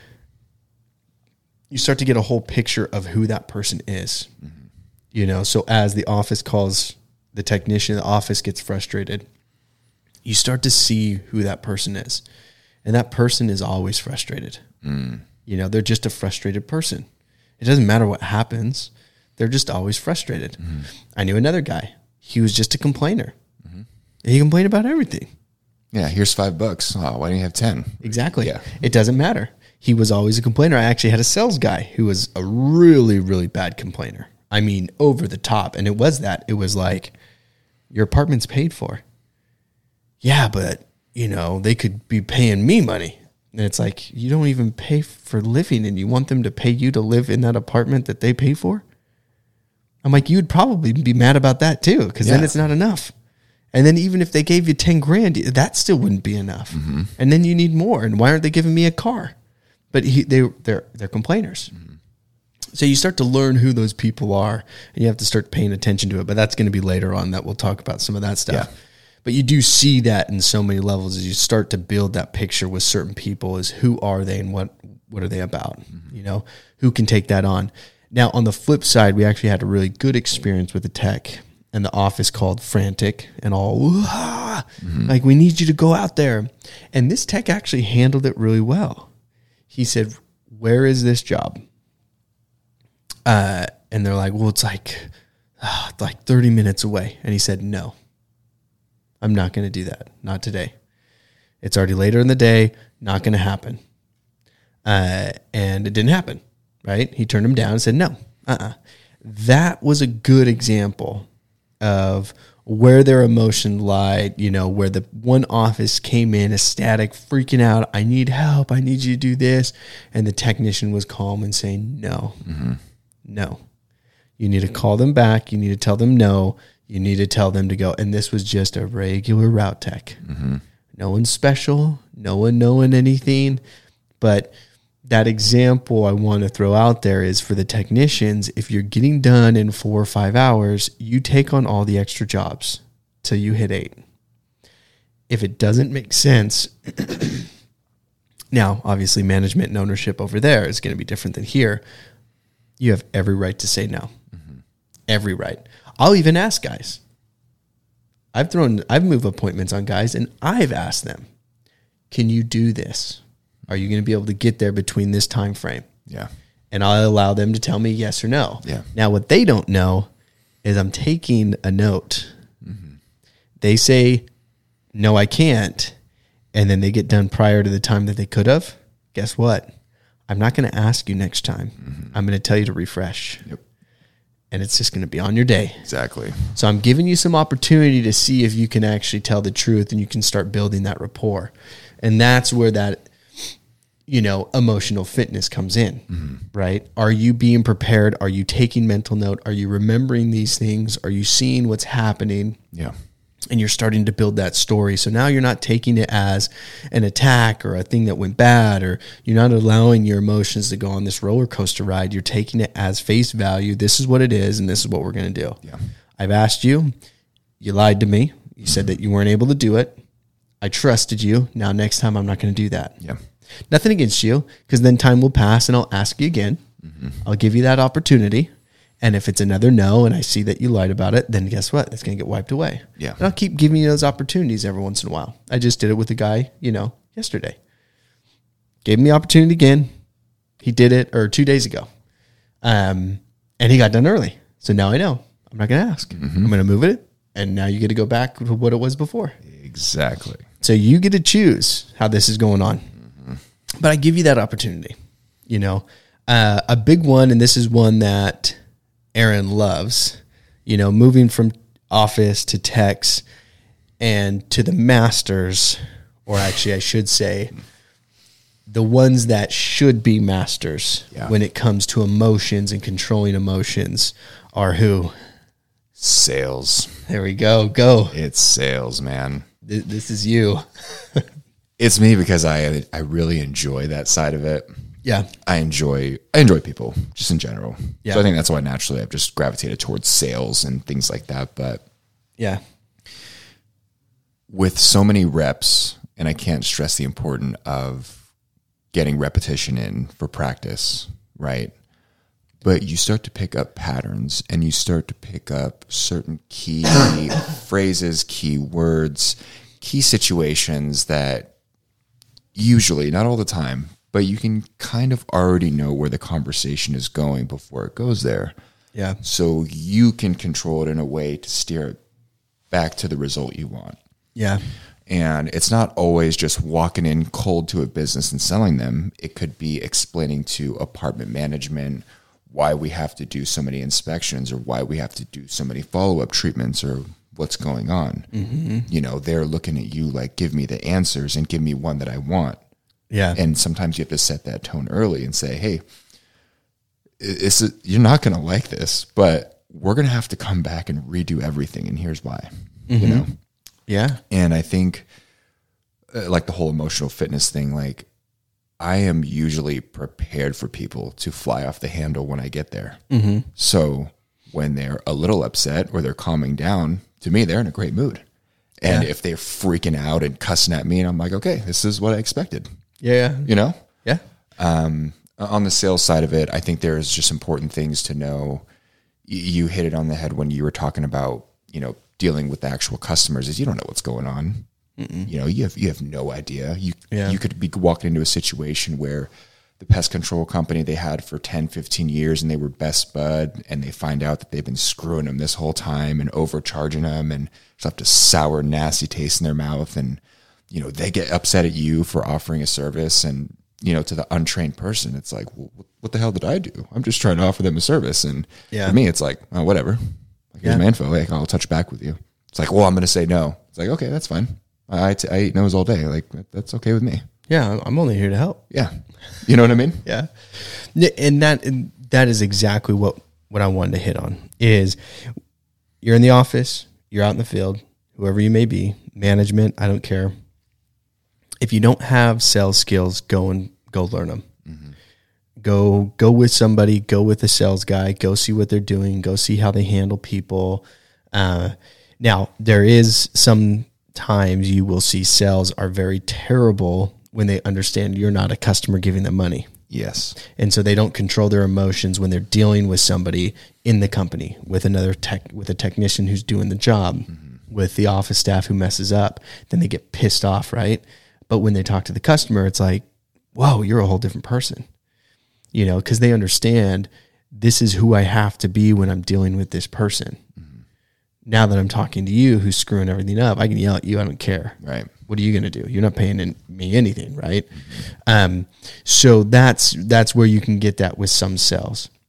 you start to get a whole picture of who that person is, mm-hmm. you know? So as the office calls the technician, the office gets frustrated, you start to see who that person is. And that person is always frustrated. Mm. You know, they're just a frustrated person. It doesn't matter what happens. They're just always frustrated. Mm-hmm. I knew another guy. He was just a complainer. Mm-hmm. He complained about everything. Yeah, here's five bucks. Oh, why don't you have ten? Exactly. Yeah. It doesn't matter. He was always a complainer. I actually had a sales guy who was a really, really bad complainer. I mean, over the top. And it was that. It was like, your apartment's paid for. Yeah, but, you know, they could be paying me money. And it's like, you don't even pay for living and you want them to pay you to live in that apartment that they pay for? I'm like, you'd probably be mad about that too, because yeah. then it's not enough. And then even if they gave you ten grand, that still wouldn't be enough. Mm-hmm. And then you need more. And why aren't they giving me a car? But he, they, they're, they're complainers. Mm-hmm. So you start to learn who those people are and you have to start paying attention to it. But that's going to be later on that we'll talk about some of that stuff. Yeah. But you do see that in so many levels as you start to build that picture with certain people is who are they and what, what are they about? Mm-hmm. You know, who can take that on? Now, on the flip side, we actually had a really good experience with the tech and the office called frantic and all, mm-hmm. like, we need you to go out there. And this tech actually handled it really well. He said, where is this job? Uh, and they're like, well, it's like, uh, like thirty minutes away. And he said, no. I'm not going to do that. Not today. It's already later in the day. Not going to happen. Uh, and it didn't happen, right? He turned him down and said, no. Uh-uh. That was a good example of where their emotion lied, you know, where the one office came in ecstatic, freaking out. I need help. I need you to do this. And the technician was calm and saying, no, mm-hmm. no. You need to call them back. You need to tell them no. You need to tell them to go. And this was just a regular route tech. Mm-hmm. No one special, no one knowing anything. But that example I want to throw out there is for the technicians, if you're getting done in four or five hours, you take on all the extra jobs till you hit eight. If it doesn't make sense, now, obviously, management and ownership over there is going to be different than here. You have every right to say no. Mm-hmm. Every right. I'll even ask guys. I've thrown, I've moved appointments on guys and I've asked them, can you do this? Are you going to be able to get there between this time frame? Yeah. And I'll allow them to tell me yes or no. Yeah. Now, what they don't know is I'm taking a note. Mm-hmm. They say, no, I can't. And then they get done prior to the time that they could have. Guess what? I'm not going to ask you next time. Mm-hmm. I'm going to tell you to refresh. Yep. and it's just going to be on your day. Exactly. So I'm giving you some opportunity to see if you can actually tell the truth, and you can start building that rapport. And that's where that, you know, emotional fitness comes in, mm-hmm. right? Are you being prepared? Are you taking mental note? Are you remembering these things? Are you seeing what's happening? Yeah. And you're starting to build that story. So now you're not taking it as an attack or a thing that went bad, or you're not allowing your emotions to go on this roller coaster ride. You're taking it as face value. This is what it is, and this is what we're going to do. Yeah. I've asked you. You lied to me. You mm-hmm. said that you weren't able to do it. I trusted you. Now, next time, I'm not going to do that. Yeah. Nothing against you, because then time will pass, and I'll ask you again. Mm-hmm. I'll give you that opportunity. And if it's another no, and I see that you lied about it, then guess what? It's going to get wiped away. Yeah. And I'll keep giving you those opportunities every once in a while. I just did it with a guy, you know, yesterday. Gave him the opportunity again. He did it, or two days ago. Um, and he got done early. So now I know. I'm not going to ask. Mm-hmm. I'm going to move it. And now you get to go back to what it was before. Exactly. So you get to choose how this is going on. Mm-hmm. But I give you that opportunity, you know. Uh, a big one, and this is one that Aaron loves, you know, moving from office to techs and to the masters, or actually I should say the ones that should be masters yeah. when it comes to emotions and controlling emotions are who? Sales. There we go. Go. It's sales, man. Th- this is you. It's me, because I I really enjoy that side of it. Yeah. I enjoy I enjoy people just in general. Yeah. So I think that's why naturally I've just gravitated towards sales and things like that. But yeah, with so many reps, and I can't stress the importance of getting repetition in for practice, right? But you start to pick up patterns, and you start to pick up certain key phrases, key words, key situations that usually, not all the time, but you can kind of already know where the conversation is going before it goes there. Yeah. So you can control it in a way to steer it back to the result you want. Yeah. And it's not always just walking in cold to a business and selling them. It could be explaining to apartment management why we have to do so many inspections, or why we have to do so many follow-up treatments, or what's going on. Mm-hmm. You know, they're looking at you like, give me the answers and give me one that I want. Yeah. And sometimes you have to set that tone early and say, hey, it's a, you're not going to like this, but we're going to have to come back and redo everything. And here's why, mm-hmm. you know? Yeah. And I think uh, like the whole emotional fitness thing, like I am usually prepared for people to fly off the handle when I get there. Mm-hmm. So when they're a little upset or they're calming down, to me, they're in a great mood. And yeah. if they're freaking out and cussing at me, and I'm like, okay, this is what I expected. Yeah. You know? Yeah. Um, on the sales side of it, I think there's just important things to know. You hit it on the head when you were talking about, you know, dealing with the actual customers, is you don't know what's going on. Mm-mm. You know, you have, you have no idea. You, yeah. you could be walking into a situation where the pest control company they had for ten, fifteen years and they were best bud, and they find out that they've been screwing them this whole time and overcharging them, and just have to sour, nasty taste in their mouth. And, you know, they get upset at you for offering a service, and, you know, to the untrained person, it's like, well, what the hell did I do? I'm just trying to offer them a service. And yeah. for me, it's like, oh, whatever. Like, here's yeah. my info. Like, I'll touch back with you. It's like, well, I'm going to say no. It's like, okay, that's fine. I, t- I eat no's all day. Like, that's okay with me. Yeah, I'm only here to help. Yeah. You know what I mean? Yeah. And that and that is exactly what, what I wanted to hit on is you're in the office, you're out in the field, whoever you may be, management, I don't care. If you don't have sales skills, go and go learn them. Mm-hmm. Go go with somebody, go with a sales guy, go see what they're doing, go see how they handle people. Uh, now, there is some times you will see sales are very terrible when they understand you're not a customer giving them money. Yes. And so they don't control their emotions when they're dealing with somebody in the company, with another tech, with a technician who's doing the job, mm-hmm. with the office staff who messes up. Then they get pissed off, right? But when they talk to the customer, it's like, whoa, you're a whole different person. You know, because they understand this is who I have to be when I'm dealing with this person. Mm-hmm. Now that I'm talking to you who's screwing everything up, I can yell at you. I don't care. Right. What are you going to do? You're not paying in, me anything, right? Mm-hmm. Um, so that's that's where you can get that with some sales.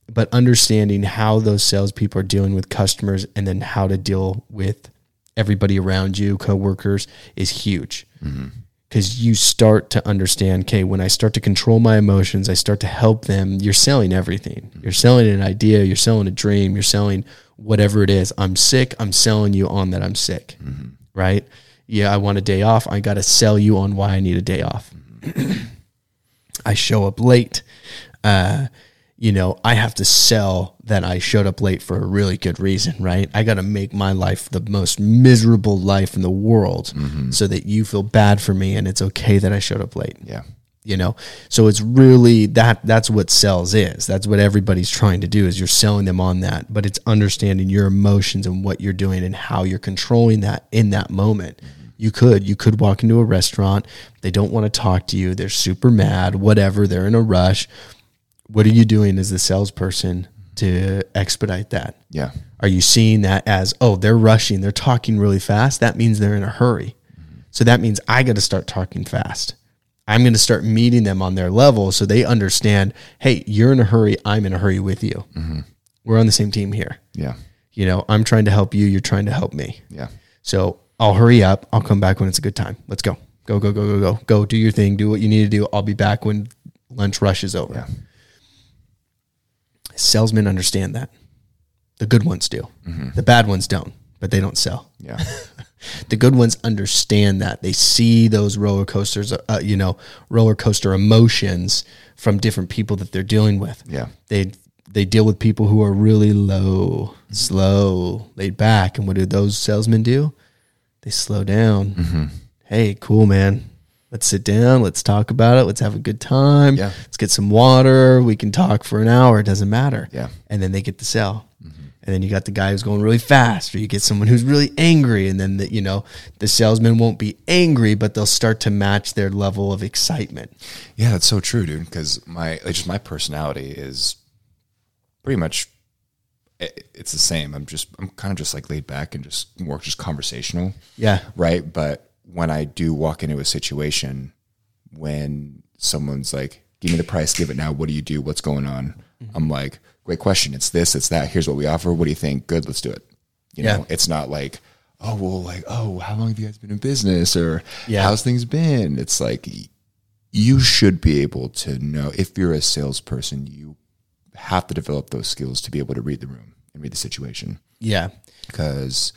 but understanding how those salespeople are dealing with customers and then how to deal with everybody around you, coworkers, is huge. Because mm-hmm. you start to understand, okay, when I start to control my emotions, I start to help them. You're selling everything. You're selling an idea. You're selling a dream. You're selling whatever it is. I'm sick. I'm selling you on that I'm sick, mm-hmm. right? Yeah, I want a day off. I got to sell you on why I need a day off. Mm-hmm. I show up late. Uh, you know, I have to sell that I showed up late for a really good reason, right? I got to make my life the most miserable life in the world mm-hmm. so that you feel bad for me and it's okay that I showed up late. Yeah. You know, so it's really that, that's what sales is. That's what everybody's trying to do, is you're selling them on that, but it's understanding your emotions and what you're doing and how you're controlling that in that moment. Mm-hmm. You could, you could walk into a restaurant. They don't want to talk to you. They're super mad, whatever. They're in a rush. What are you doing as the salesperson to expedite that? Yeah. Are you seeing that as, oh, they're rushing, they're talking really fast? That means they're in a hurry. Mm-hmm. So that means I got to start talking fast. I'm going to start meeting them on their level so they understand, hey, you're in a hurry. I'm in a hurry with you. Mm-hmm. We're on the same team here. Yeah. You know, I'm trying to help you. You're trying to help me. Yeah. So I'll hurry up. I'll come back when it's a good time. Let's go. Go, go, go, go, go. Go do your thing. Do what you need to do. I'll be back when lunch rush is over. Yeah. Salesmen understand that. The good ones do. Mm-hmm. The bad ones don't, but they don't sell. Yeah. The good ones understand that. They see those roller coasters, uh, you know, roller coaster emotions from different people that they're dealing with. Yeah. They they deal with people who are really low, mm-hmm. slow, laid back. And what do those salesmen do? They slow down. Mm-hmm. Hey, cool, man. Let's sit down. Let's talk about it. Let's have a good time. Yeah. Let's get some water. We can talk for an hour. It doesn't matter. Yeah. And then they get to sell. Mm-hmm. And then you got the guy who's going really fast, or you get someone who's really angry. And then the, you know, the salesman won't be angry, but they'll start to match their level of excitement. Yeah, that's so true, dude. Because my like, just my personality is pretty much it, it's the same. I'm just I'm kind of just like laid back and just more just conversational. Yeah. Right. But when I do walk into a situation, when someone's like, give me the price, give it now. What do you do? What's going on? Mm-hmm. I'm like, great question. It's this, it's that. Here's what we offer. What do you think? Good. Let's do it. You yeah. know, it's not like, oh, well, like, oh, how long have you guys been in business? Or yeah. how's things been? It's like, you should be able to know, if you're a salesperson, you have to develop those skills to be able to read the room and read the situation. Yeah. Because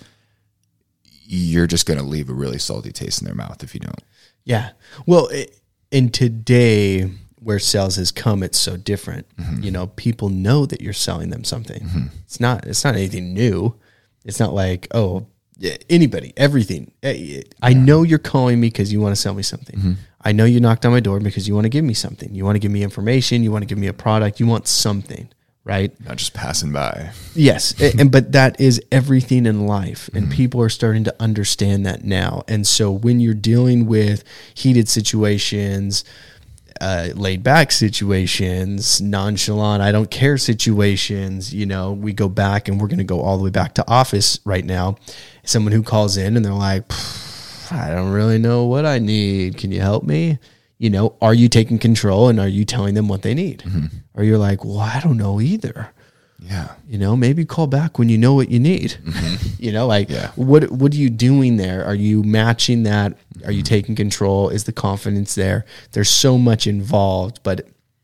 you're just going to leave a really salty taste in their mouth if you don't. Yeah. Well, it, in today where sales has come, it's so different. Mm-hmm. You know, people know that you're selling them something. Mm-hmm. It's not, it's not anything new. It's not like, oh, anybody, everything. I know you're calling me because you want to sell me something. Mm-hmm. I know you knocked on my door because you want to give me something. You want to give me information. You want to give me a product. You want something. Right? Not just passing by. Yes. and But that is everything in life. And mm-hmm. people are starting to understand that now. And so when you're dealing with heated situations, uh, laid back situations, nonchalant, I don't care situations, you know, we go back and we're going to go all the way back to office right now. Someone who calls in and they're like, I don't really know what I need. Can you help me? You know, are you taking control and are you telling them what they need? Mm-hmm. Or you're like, well, I don't know either. Yeah. You know, maybe call back when you know what you need. Mm-hmm. You know, like yeah. what what are you doing there? Are you matching that? Mm-hmm. Are you taking control? Is the confidence there? There's so much involved, but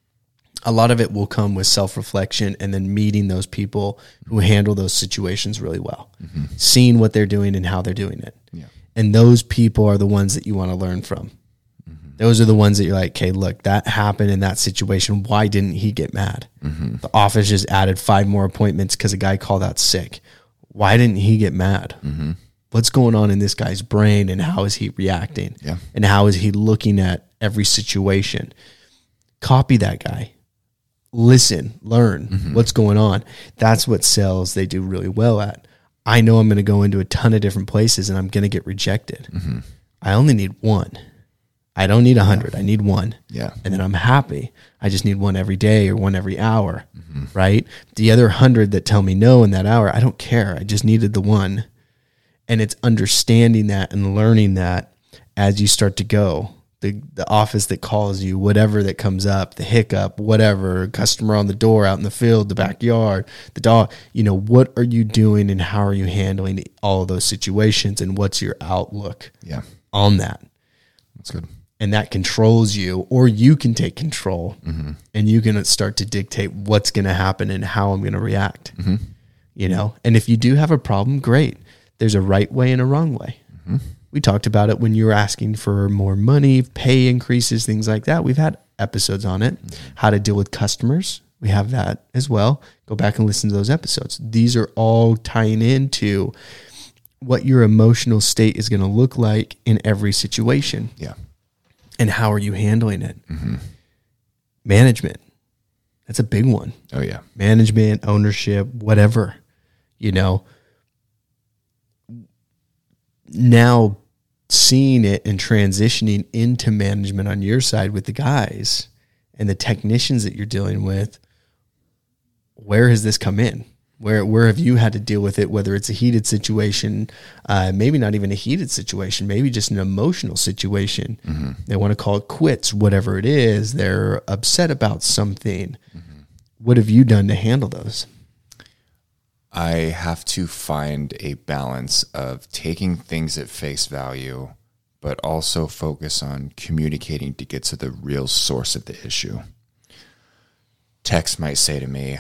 a lot of it will come with self-reflection and then meeting those people who handle those situations really well, mm-hmm. seeing what they're doing and how they're doing it. Yeah. And those people are the ones that you want to learn from. Those are the ones that you're like, okay, look, that happened in that situation. Why didn't he get mad? Mm-hmm. The office just added five more appointments because a guy called out sick. Why didn't he get mad? Mm-hmm. What's going on in this guy's brain and how is he reacting? Yeah. And how is he looking at every situation? Copy that guy. Listen, learn mm-hmm. what's going on. That's what sales they do really well at. I know I'm going to go into a ton of different places and I'm going to get rejected. Mm-hmm. I only need one. I don't need a hundred. I need one. Yeah. And then I'm happy. I just need one every day or one every hour. Mm-hmm. Right. The other hundred that tell me no in that hour, I don't care. I just needed the one. And it's understanding that and learning that as you start to go the, the office that calls you, whatever that comes up, the hiccup, whatever, customer on the door, out in the field, the backyard, the dog, you know, what are you doing and how are you handling all of those situations, and what's your outlook yeah. on that? That's good. And that controls you, or you can take control Mm-hmm. and you can start to dictate what's going to happen and how I'm going to react, Mm-hmm. you know? And if you do have a problem, great. There's a right way and a wrong way. Mm-hmm. We talked about it when you were asking for more money, pay increases, things like that. We've had episodes on it, mm-hmm. how to deal with customers. We have that as well. Go back and listen to those episodes. These are all tying into what your emotional state is going to look like in every situation. Yeah. And how are you handling it? Mm-hmm. Management. That's a big one. Oh, yeah. Management, ownership, whatever. You know, now seeing it and transitioning into management on your side with the guys and the technicians that you're dealing with, where has this come in? Where where have you had to deal with it, whether it's a heated situation, uh, maybe not even a heated situation, maybe just an emotional situation. Mm-hmm. They want to call it quits, whatever it is. They're upset about something. Mm-hmm. What have you done to handle those? I have to find a balance of taking things at face value, but also focus on communicating to get to the real source of the issue. Tex might say to me,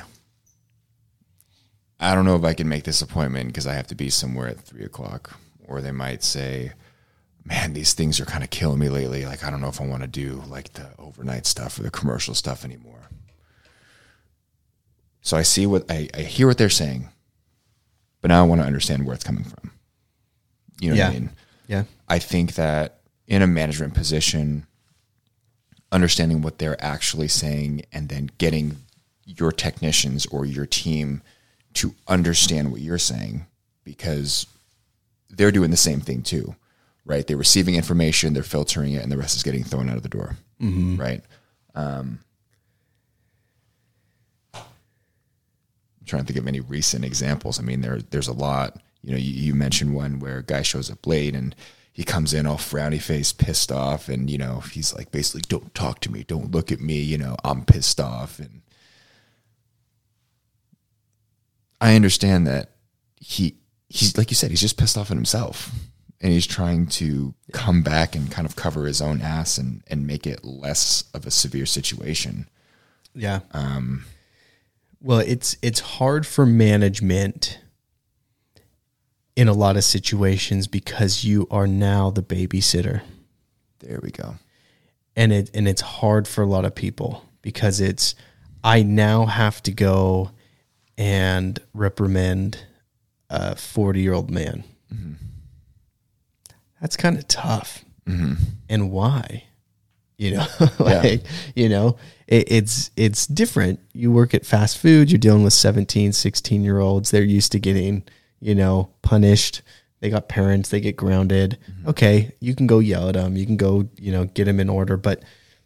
I don't know if I can make this appointment because I have to be somewhere at three o'clock. Or they might say, man, these things are kind of killing me lately. Like, I don't know if I want to do like the overnight stuff or the commercial stuff anymore. So I see what, I, I hear what they're saying, but now I want to understand where it's coming from. You know yeah. what I mean? Yeah. I think that in a management position, understanding what they're actually saying and then getting your technicians or your team to understand what you're saying, because they're doing the same thing too, right? They're receiving information, they're filtering it, and the rest is getting thrown out of the door, mm-hmm. right? Um, I'm trying to think of any recent examples. I mean, there there's a lot. You know, you, you mentioned one where a guy shows up late and he comes in all frowny faced, pissed off, and you know he's like basically, "Don't talk to me, don't look at me." You know, I'm pissed off, and I understand that he he's like you said, he's just pissed off at himself, and he's trying to come back and kind of cover his own ass and, and make it less of a severe situation. Yeah. Um, well, it's it's hard for management in a lot of situations because you are now the babysitter. There we go. And it and it's hard for a lot of people because it's I now have to go and reprimand a forty-year-old man. Mm-hmm. That's kind of tough. Mm-hmm. And why? You know, like, yeah. you know, it, it's it's different. You work at fast food, you're dealing with seventeen, sixteen-year-olds. They're used to getting, you know, punished. They got parents, they get grounded. Mm-hmm. Okay, you can go yell at them. You can go, you know, get them in order. But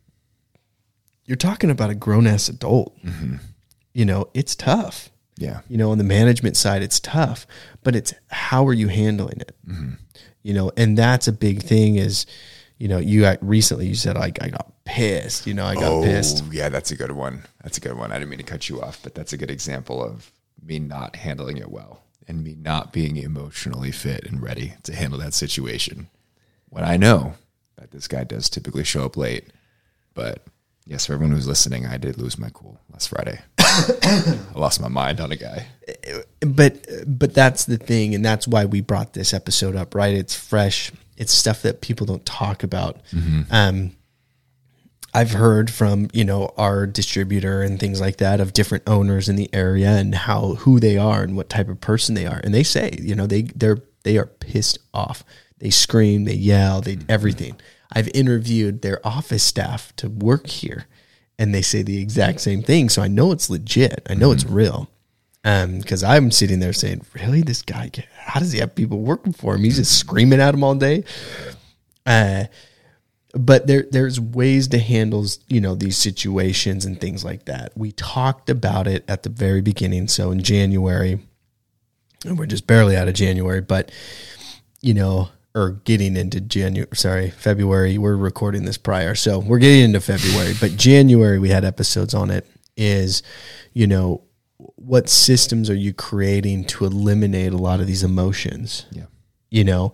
you're talking about a grown-ass adult. Mm-hmm. You know, it's tough. Yeah. You know, on the management side, it's tough, but it's how are you handling it? Mm-hmm. You know, and that's a big thing is, you know, you got, recently you said, like, I got pissed, you know, I got oh, pissed. Yeah, that's a good one. That's a good one. I didn't mean to cut you off, but that's a good example of me not handling it well and me not being emotionally fit and ready to handle that situation. When I know that this guy does typically show up late, but yes, for everyone who's listening, I did lose my cool last Friday. I lost my mind on a guy. But but that's the thing, and that's why we brought this episode up, right? It's fresh. It's stuff that people don't talk about. Mm-hmm. Um, I've heard from, you know, our distributor and things like that of different owners in the area and how who they are and what type of person they are. And they say, you know, they they're they are pissed off. They scream, they yell, they everything. I've interviewed their office staff to work here, and they say the exact same thing. So I know it's legit. I know mm-hmm. it's real. Um, because I'm sitting there saying, really, this guy, how does he have people working for him? He's just screaming at him all day. Uh, but there, there's ways to handle, you know, these situations and things like that. We talked about it at the very beginning. So in January, and we're just barely out of January, but, you know, or getting into January, sorry, February. We're recording this prior. So we're getting into February, but January we had episodes on it is, you know, what systems are you creating to eliminate a lot of these emotions? Yeah. You know,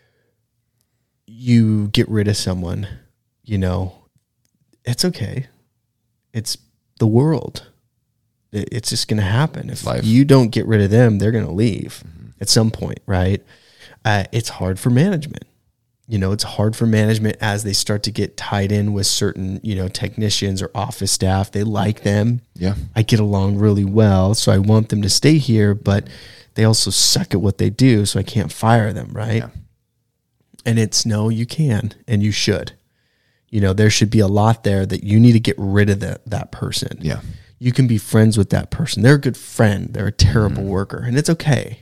you get rid of someone, you know, it's okay. It's the world. It's just going to happen. If Life. You don't get rid of them, they're going to leave mm-hmm. at some point, right? Uh, it's hard for management. You know, it's hard for management as they start to get tied in with certain, you know, technicians or office staff. They like them. Yeah. I get along really well, so I want them to stay here, but they also suck at what they do, so I can't fire them, right? Yeah. And it's, no, you can, and you should. You know, there should be a lot there that you need to get rid of that, that person. Yeah. You can be friends with that person. They're a good friend. They're a terrible mm-hmm. worker, and it's okay.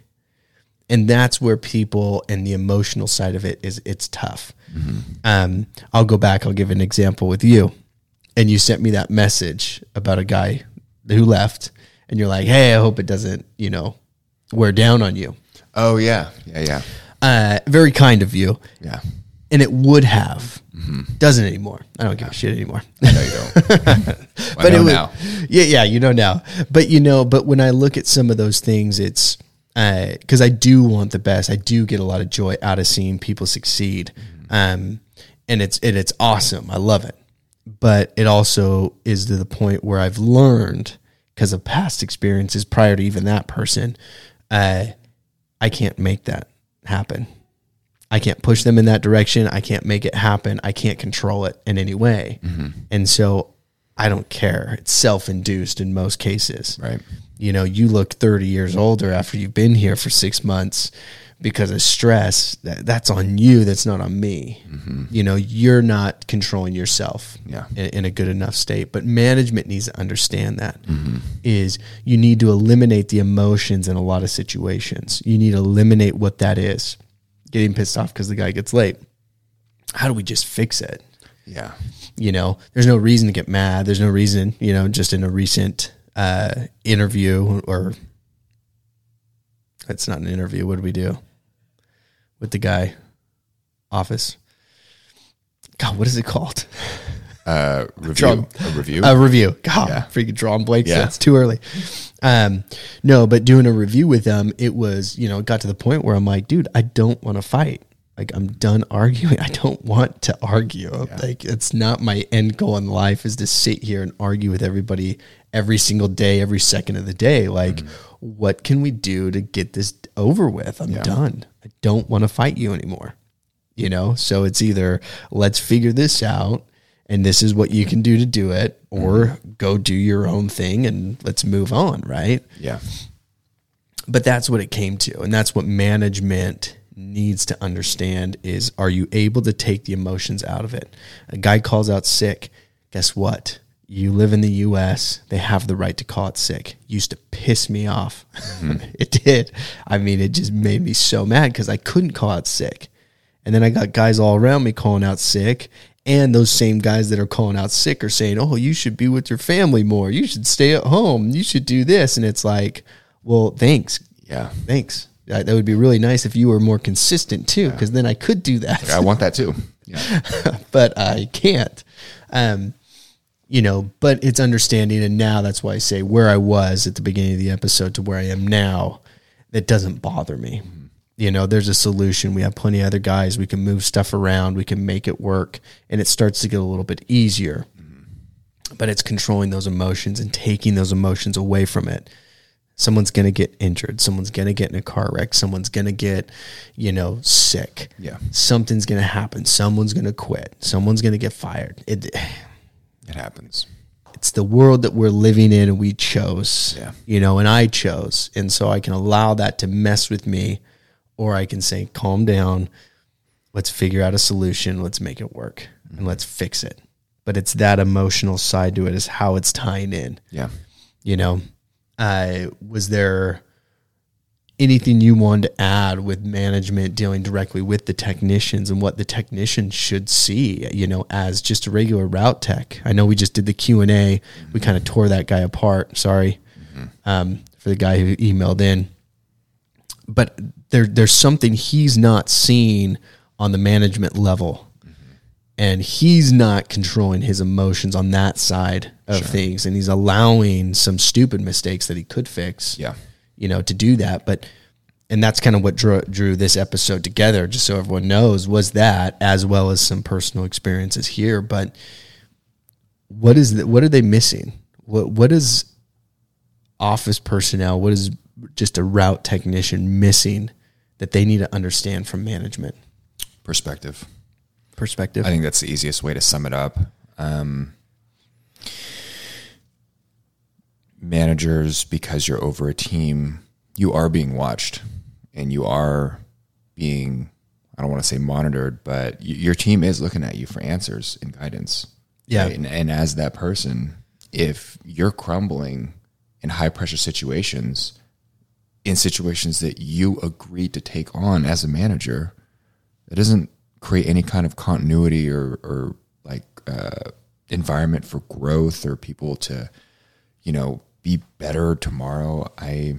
And that's where people and the emotional side of it is, it's tough. Mm-hmm. Um, I'll go back. I'll give an example with you. And you sent me that message about a guy who left, and you're like, hey, I hope it doesn't, you know, wear down on you. Oh, yeah. Yeah, yeah. Uh, very kind of you. Yeah. And it would have. Mm-hmm. Doesn't anymore. I don't give a shit anymore. I know you don't. Well, but I know it would, now. Yeah, yeah, you know now. But, you know, but when I look at some of those things, it's, because uh, I do want the best. I do get a lot of joy out of seeing people succeed, um, and it's and it's awesome. I love it, but it also is to the point where I've learned, because of past experiences prior to even that person, uh, I can't make that happen. I can't push them in that direction. I can't make it happen. I can't control it in any way, mm-hmm. and so I don't care. It's self-induced in most cases, right? You know, you look thirty years older after you've been here for six months because of stress. That, that's on you. That's not on me. Mm-hmm. You know, you're not controlling yourself yeah. in, in a good enough state. But management needs to understand that mm-hmm. is you need to eliminate the emotions in a lot of situations. You need to eliminate what that is. Getting pissed off because the guy gets late. How do we just fix it? Yeah. You know, there's no reason to get mad. There's no reason, you know, just in a recent uh, interview, or it's not an interview. What did we do with the guy? Office. God, what is it called? Uh, review. Draw, a review. A review. God, yeah. freaking drawing blanks. Yeah. That's too early. Um, no, but doing a review with them, it was, you know, it got to the point where I'm like, dude, I don't want to fight. Like, I'm done arguing. I don't want to argue. Yeah. Like, it's not my end goal in life is to sit here and argue with everybody every single day, every second of the day. Like, mm. what can we do to get this over with? I'm yeah. done. I don't want to fight you anymore. You know? So it's either let's figure this out and this is what you can do to do it, or mm. go do your own thing and let's move on, right? Yeah. But that's what it came to. And that's what management needs to understand is, are you able to take the emotions out of it? A guy calls out sick. Guess what? You live in the U S. They have the right to call it sick. Used to piss me off. Mm-hmm. It did. I mean, it just made me so mad because I couldn't call out sick. And then I got guys all around me calling out sick. And those same guys that are calling out sick are saying, oh, you should be with your family more. You should stay at home. You should do this. And it's like, well, thanks. Yeah. Thanks. That would be really nice if you were more consistent too, because yeah. then I could do that. Like, I want that too. Yeah. But I can't. Um, you know, but it's understanding. And now that's why I say where I was at the beginning of the episode to where I am now, that doesn't bother me. Mm-hmm. You know, there's a solution. We have plenty of other guys. We can move stuff around. We can make it work. And it starts to get a little bit easier. Mm-hmm. But it's controlling those emotions and taking those emotions away from it. Someone's going to get injured. Someone's going to get in a car wreck. Someone's going to get, you know, sick. Yeah. Something's going to happen. Someone's going to quit. Someone's going to get fired. It it happens. It's the world that we're living in and we chose, yeah. you know, and I chose. And so I can allow that to mess with me, or I can say, calm down. Let's figure out a solution. Let's make it work mm-hmm. and let's fix it. But it's that emotional side to it is how it's tying in. Yeah. You know, Uh, was there anything you wanted to add with management dealing directly with the technicians and what the technicians should see, you know, as just a regular route tech? I know we just did the Q and A. Mm-hmm. We kind of tore that guy apart. Sorry mm-hmm. um, for the guy who emailed in. But there there's something he's not seeing on the management level, mm-hmm. and he's not controlling his emotions on that side of sure. things, and he's allowing some stupid mistakes that he could fix. Yeah, you know, to do that, but. And that's kind of what drew, drew this episode together, just so everyone knows, was that, as well as some personal experiences here. But what is the, what are they missing? What what is office personnel, what is just a route technician missing that they need to understand from management? Perspective. Perspective. I think that's the easiest way to sum it up. Um, managers, because you're over a team, you are being watched. And you are being, I don't want to say monitored, but y- your team is looking at you for answers and guidance. Yeah. Right? And, and as that person, if you're crumbling in high pressure situations, in situations that you agreed to take on as a manager, it doesn't create any kind of continuity or, or like uh, environment for growth or people to, you know, be better tomorrow. I...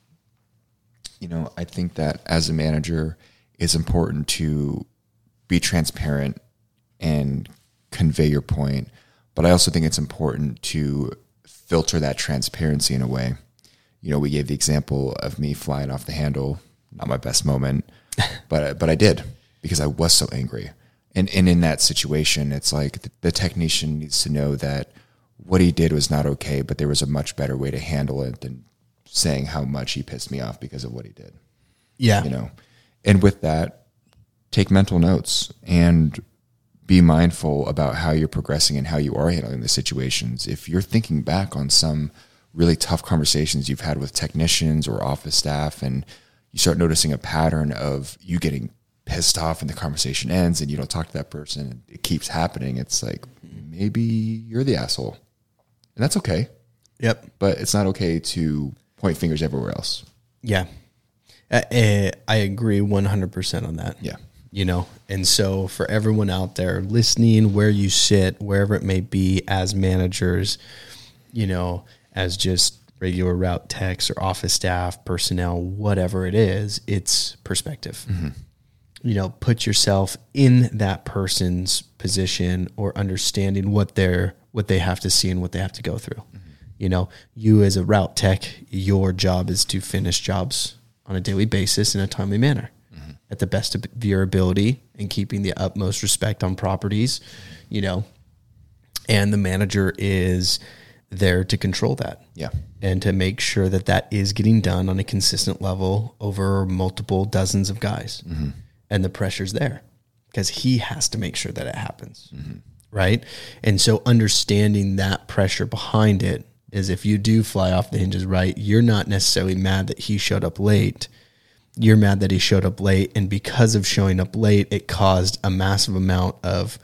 You know, I think that as a manager, it's important to be transparent and convey your point. But I also think it's important to filter that transparency in a way. You know, we gave the example of me flying off the handle, not my best moment, but but I did because I was so angry. And and in that situation, it's like the, the technician needs to know that what he did was not okay, but there was a much better way to handle it than saying how much he pissed me off because of what he did. Yeah. You know, and with that, take mental notes and be mindful about how you're progressing and how you are handling the situations. If you're thinking back on some really tough conversations you've had with technicians or office staff, and you start noticing a pattern of you getting pissed off and the conversation ends and you don't talk to that person and it keeps happening, it's like, maybe you're the asshole. And that's okay. Yep. But it's not okay to point fingers everywhere else. Yeah. I, I agree one hundred percent on that. Yeah. You know, and so for everyone out there listening, where you sit, wherever it may be as managers, you know, as just regular route techs or office staff, personnel, whatever it is, it's perspective. Mm-hmm. You know, put yourself in that person's position or understanding what they're, what they have to see and what they have to go through. Mm-hmm. You know, you as a route tech, your job is to finish jobs on a daily basis in a timely manner, mm-hmm. at the best of your ability and keeping the utmost respect on properties, you know, and the manager is there to control that. Yeah. And to make sure that that is getting done on a consistent level over multiple dozens of guys. Mm-hmm. And the pressure's there because he has to make sure that it happens. Mm-hmm. Right. And so understanding that pressure behind it is, if you do fly off the hinges, right, you're not necessarily mad that he showed up late. You're mad that he showed up late. And because of showing up late, it caused a massive amount of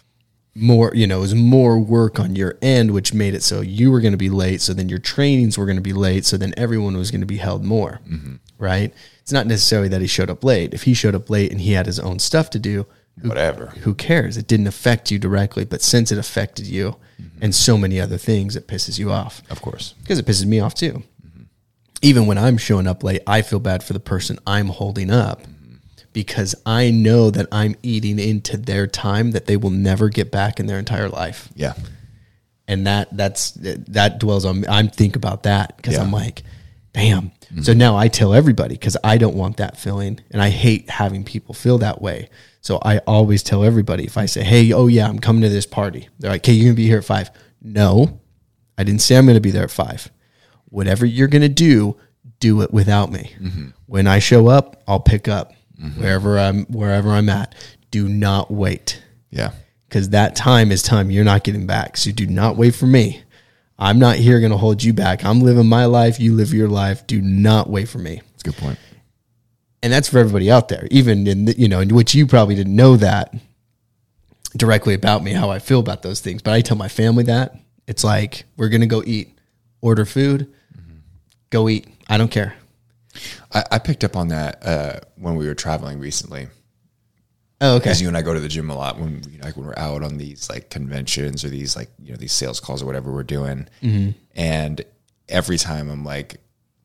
more, you know, it was more work on your end, which made it so you were going to be late. So then your trainings were going to be late. So then everyone was going to be held more. Mm-hmm. Right. It's not necessarily that he showed up late. If he showed up late and he had his own stuff to do, who, whatever, who cares? It didn't affect you directly, but since it affected you, mm-hmm. and so many other things, it pisses you off. Of course. Because it pisses me off too. Mm-hmm. Even when I'm showing up late, I feel bad for the person I'm holding up, mm-hmm. because I know that I'm eating into their time that they will never get back in their entire life. Yeah. And that that's that dwells on me. I'm think about that because yeah. I'm like, damn. Mm-hmm. So now I tell everybody, because I don't want that feeling, and I hate having people feel that way. So I always tell everybody, if I say, hey, oh yeah, I'm coming to this party, they're like, okay, you're going to be here at five. No, I didn't say I'm going to be there at five. Whatever you're going to do, do it without me. Mm-hmm. When I show up, I'll pick up mm-hmm. wherever I'm, wherever I'm at. Do not wait. Yeah. Because that time is time you're not getting back. So do not wait for me. I'm not here going to hold you back. I'm living my life. You live your life. Do not wait for me. That's a good point. And that's for everybody out there, even in the, you know, in which you probably didn't know that directly about me, how I feel about those things. But I tell my family that it's like, we're going to go eat, order food, mm-hmm. go eat. I don't care. I, I picked up on that uh, when we were traveling recently. Oh, okay. Because you and I go to the gym a lot when, you know, like when we're out on these like conventions or these like, you know, these sales calls or whatever we're doing. Mm-hmm. And every time I'm like,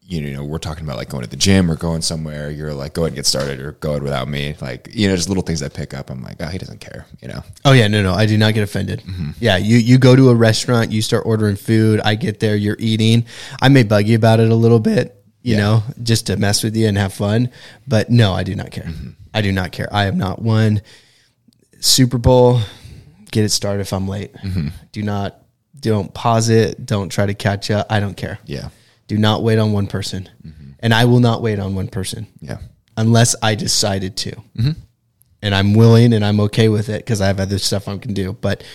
you know, we're talking about like going to the gym or going somewhere. You're like, go ahead and get started, or go ahead without me. Like, you know, just little things I pick up. I'm like, oh, he doesn't care, you know? Oh yeah, no, no, I do not get offended. Mm-hmm. Yeah. You, you go to a restaurant, you start ordering food. I get there, you're eating. I may bug you about it a little bit, you yeah. know, just to mess with you and have fun. But no, I do not care. Mm-hmm. I do not care. I have not won Super Bowl. Get it started if I'm late. Mm-hmm. Do not, don't pause it. Don't try to catch up. I don't care. Yeah. Do not wait on one person. Mm-hmm. And I will not wait on one person. Yeah. Unless I decided to. Mm-hmm. And I'm willing and I'm okay with it because I have other stuff I can do. But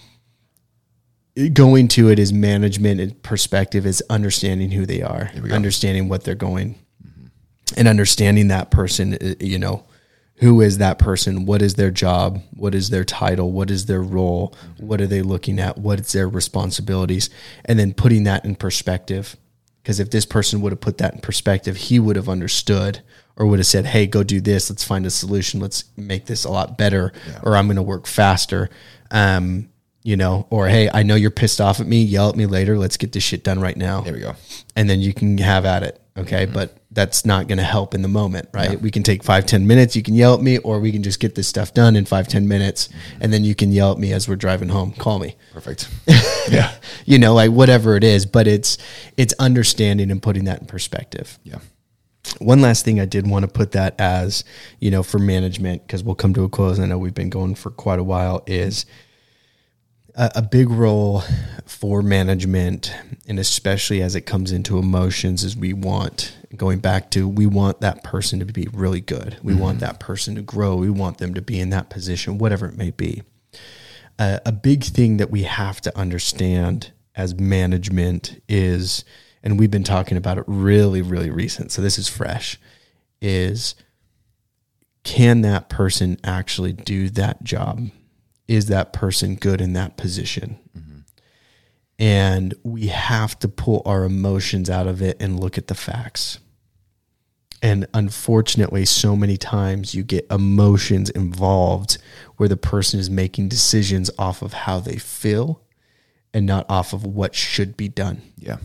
going to it is management and perspective, is understanding who they are, understanding what they're going, mm-hmm. and understanding that person, you know, who is that person? What is their job? What is their title? What is their role? Mm-hmm. What are they looking at? What is their responsibilities? And then putting that in perspective. Because if this person would have put that in perspective, he would have understood, or would have said, hey, go do this. Let's find a solution. Let's make this a lot better, yeah. or I'm going to work faster. Um, you know, or, hey, I know you're pissed off at me. Yell at me later. Let's get this shit done right now. There we go. And then you can have at it. Okay. Mm-hmm. But that's not going to help in the moment, right? Yeah. We can take five, ten minutes. You can yell at me, or we can just get this stuff done in five, ten minutes. Mm-hmm. And then you can yell at me as we're driving home. Call me. Perfect. Yeah. You know, like whatever it is, but it's, it's understanding and putting that in perspective. Yeah. One last thing I did want to put that as, you know, for management, because we'll come to a close. I know we've been going for quite a while, is a, a big role for management. And especially as it comes into emotions, is we want, going back to, we want that person to be really good. We mm-hmm. want that person to grow. We want them to be in that position, whatever it may be. Uh, a big thing that we have to understand as management is, and we've been talking about it really, really recent, so this is fresh, is can that person actually do that job? Is that person good in that position? Mm-hmm. And we have to pull our emotions out of it and look at the facts. And unfortunately, so many times you get emotions involved where the person is making decisions off of how they feel and not off of what should be done. Yeah.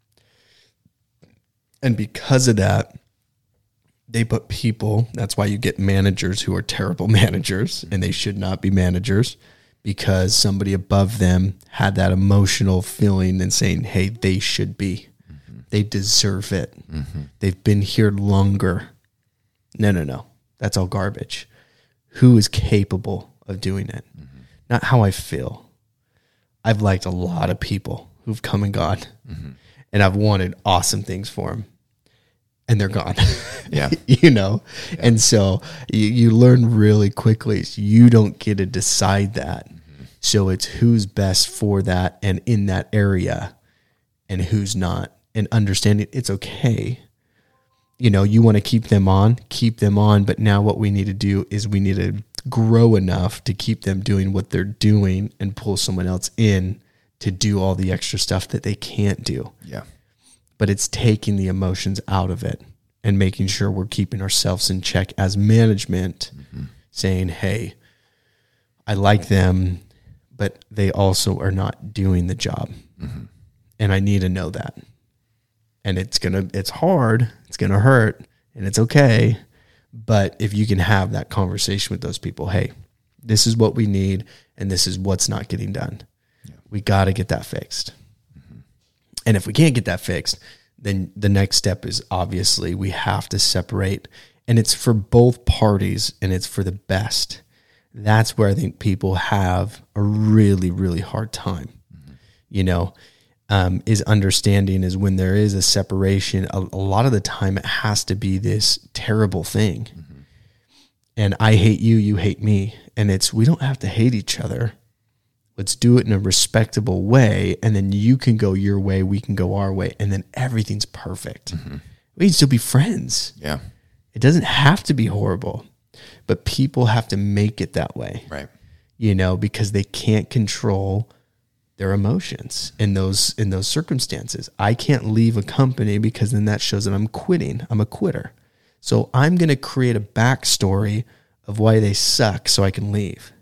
And because of that, they put people, that's why you get managers who are terrible managers, and they should not be managers, because somebody above them had that emotional feeling and saying, hey, they should be. Mm-hmm. They deserve it. Mm-hmm. They've been here longer. No, no, no. That's all garbage. Who is capable of doing it? Mm-hmm. Not how I feel. I've liked a lot of people who've come and gone, mm-hmm. and I've wanted awesome things for them. And they're gone. Yeah. You know? Yeah. And so you, you learn really quickly. So you don't get to decide that. Mm-hmm. So it's who's best for that and in that area and who's not. And understanding it's okay. You know, you want to keep them on, keep them on. But now what we need to do is we need to grow enough to keep them doing what they're doing and pull someone else in to do all the extra stuff that they can't do. Yeah. But it's taking the emotions out of it and making sure we're keeping ourselves in check as management, mm-hmm. saying, hey, I like them, but they also are not doing the job. Mm-hmm. And I need to know that. And it's going to, it's hard, it's going to hurt, and it's okay. But if you can have that conversation with those people, hey, this is what we need, and this is what's not getting done. Yeah. We got to get that fixed. And if we can't get that fixed, then the next step is obviously we have to separate. And it's for both parties, and it's for the best. That's where I think people have a really, really hard time. Mm-hmm. You know, um, is understanding is when there is a separation, a, a lot of the time it has to be this terrible thing. Mm-hmm. And I hate you, you hate me. And it's, we don't have to hate each other. Let's do it in a respectable way, and then you can go your way, we can go our way, and then everything's perfect. Mm-hmm. We can still be friends. Yeah. It doesn't have to be horrible, but people have to make it that way. Right. You know, because they can't control their emotions in those in those circumstances. I can't leave a company because then that shows that I'm quitting. I'm a quitter. So I'm going to create a backstory of why they suck so I can leave.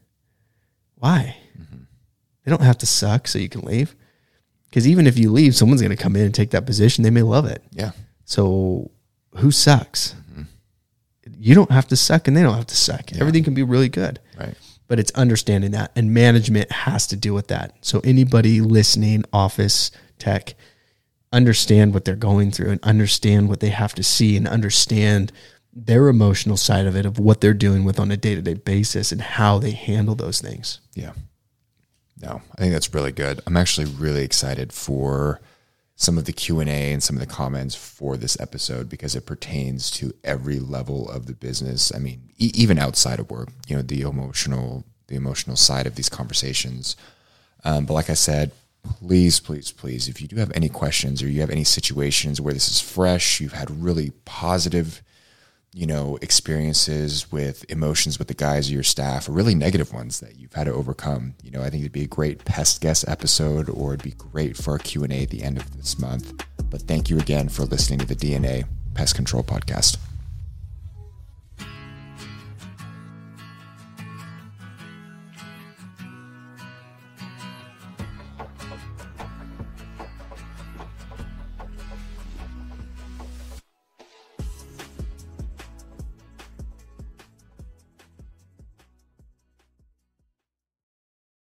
Why? They don't have to suck so you can leave. Because even if you leave, someone's going to come in and take that position. They may love it. Yeah. So who sucks? Mm-hmm. You don't have to suck and they don't have to suck. Yeah. Everything can be really good. Right. But it's understanding that, and management has to deal with that. So anybody listening, office, tech, understand what they're going through and understand what they have to see and understand their emotional side of it, of what they're dealing with on a day-to-day basis and how they handle those things. Yeah. No, I think that's really good. I'm actually really excited for some of the Q and A and some of the comments for this episode, because it pertains to every level of the business. I mean, e- even outside of work, you know, the emotional, the emotional side of these conversations. Um, but like I said, please, please, please, if you do have any questions or you have any situations where this is fresh, you've had really positive, you know, experiences with emotions with the guys or your staff, or really negative ones that you've had to overcome, you know, I think it'd be a great pest guest episode, or it'd be great for our Q and A at the end of this month. But thank you again for listening to the D N A Pest Control Podcast.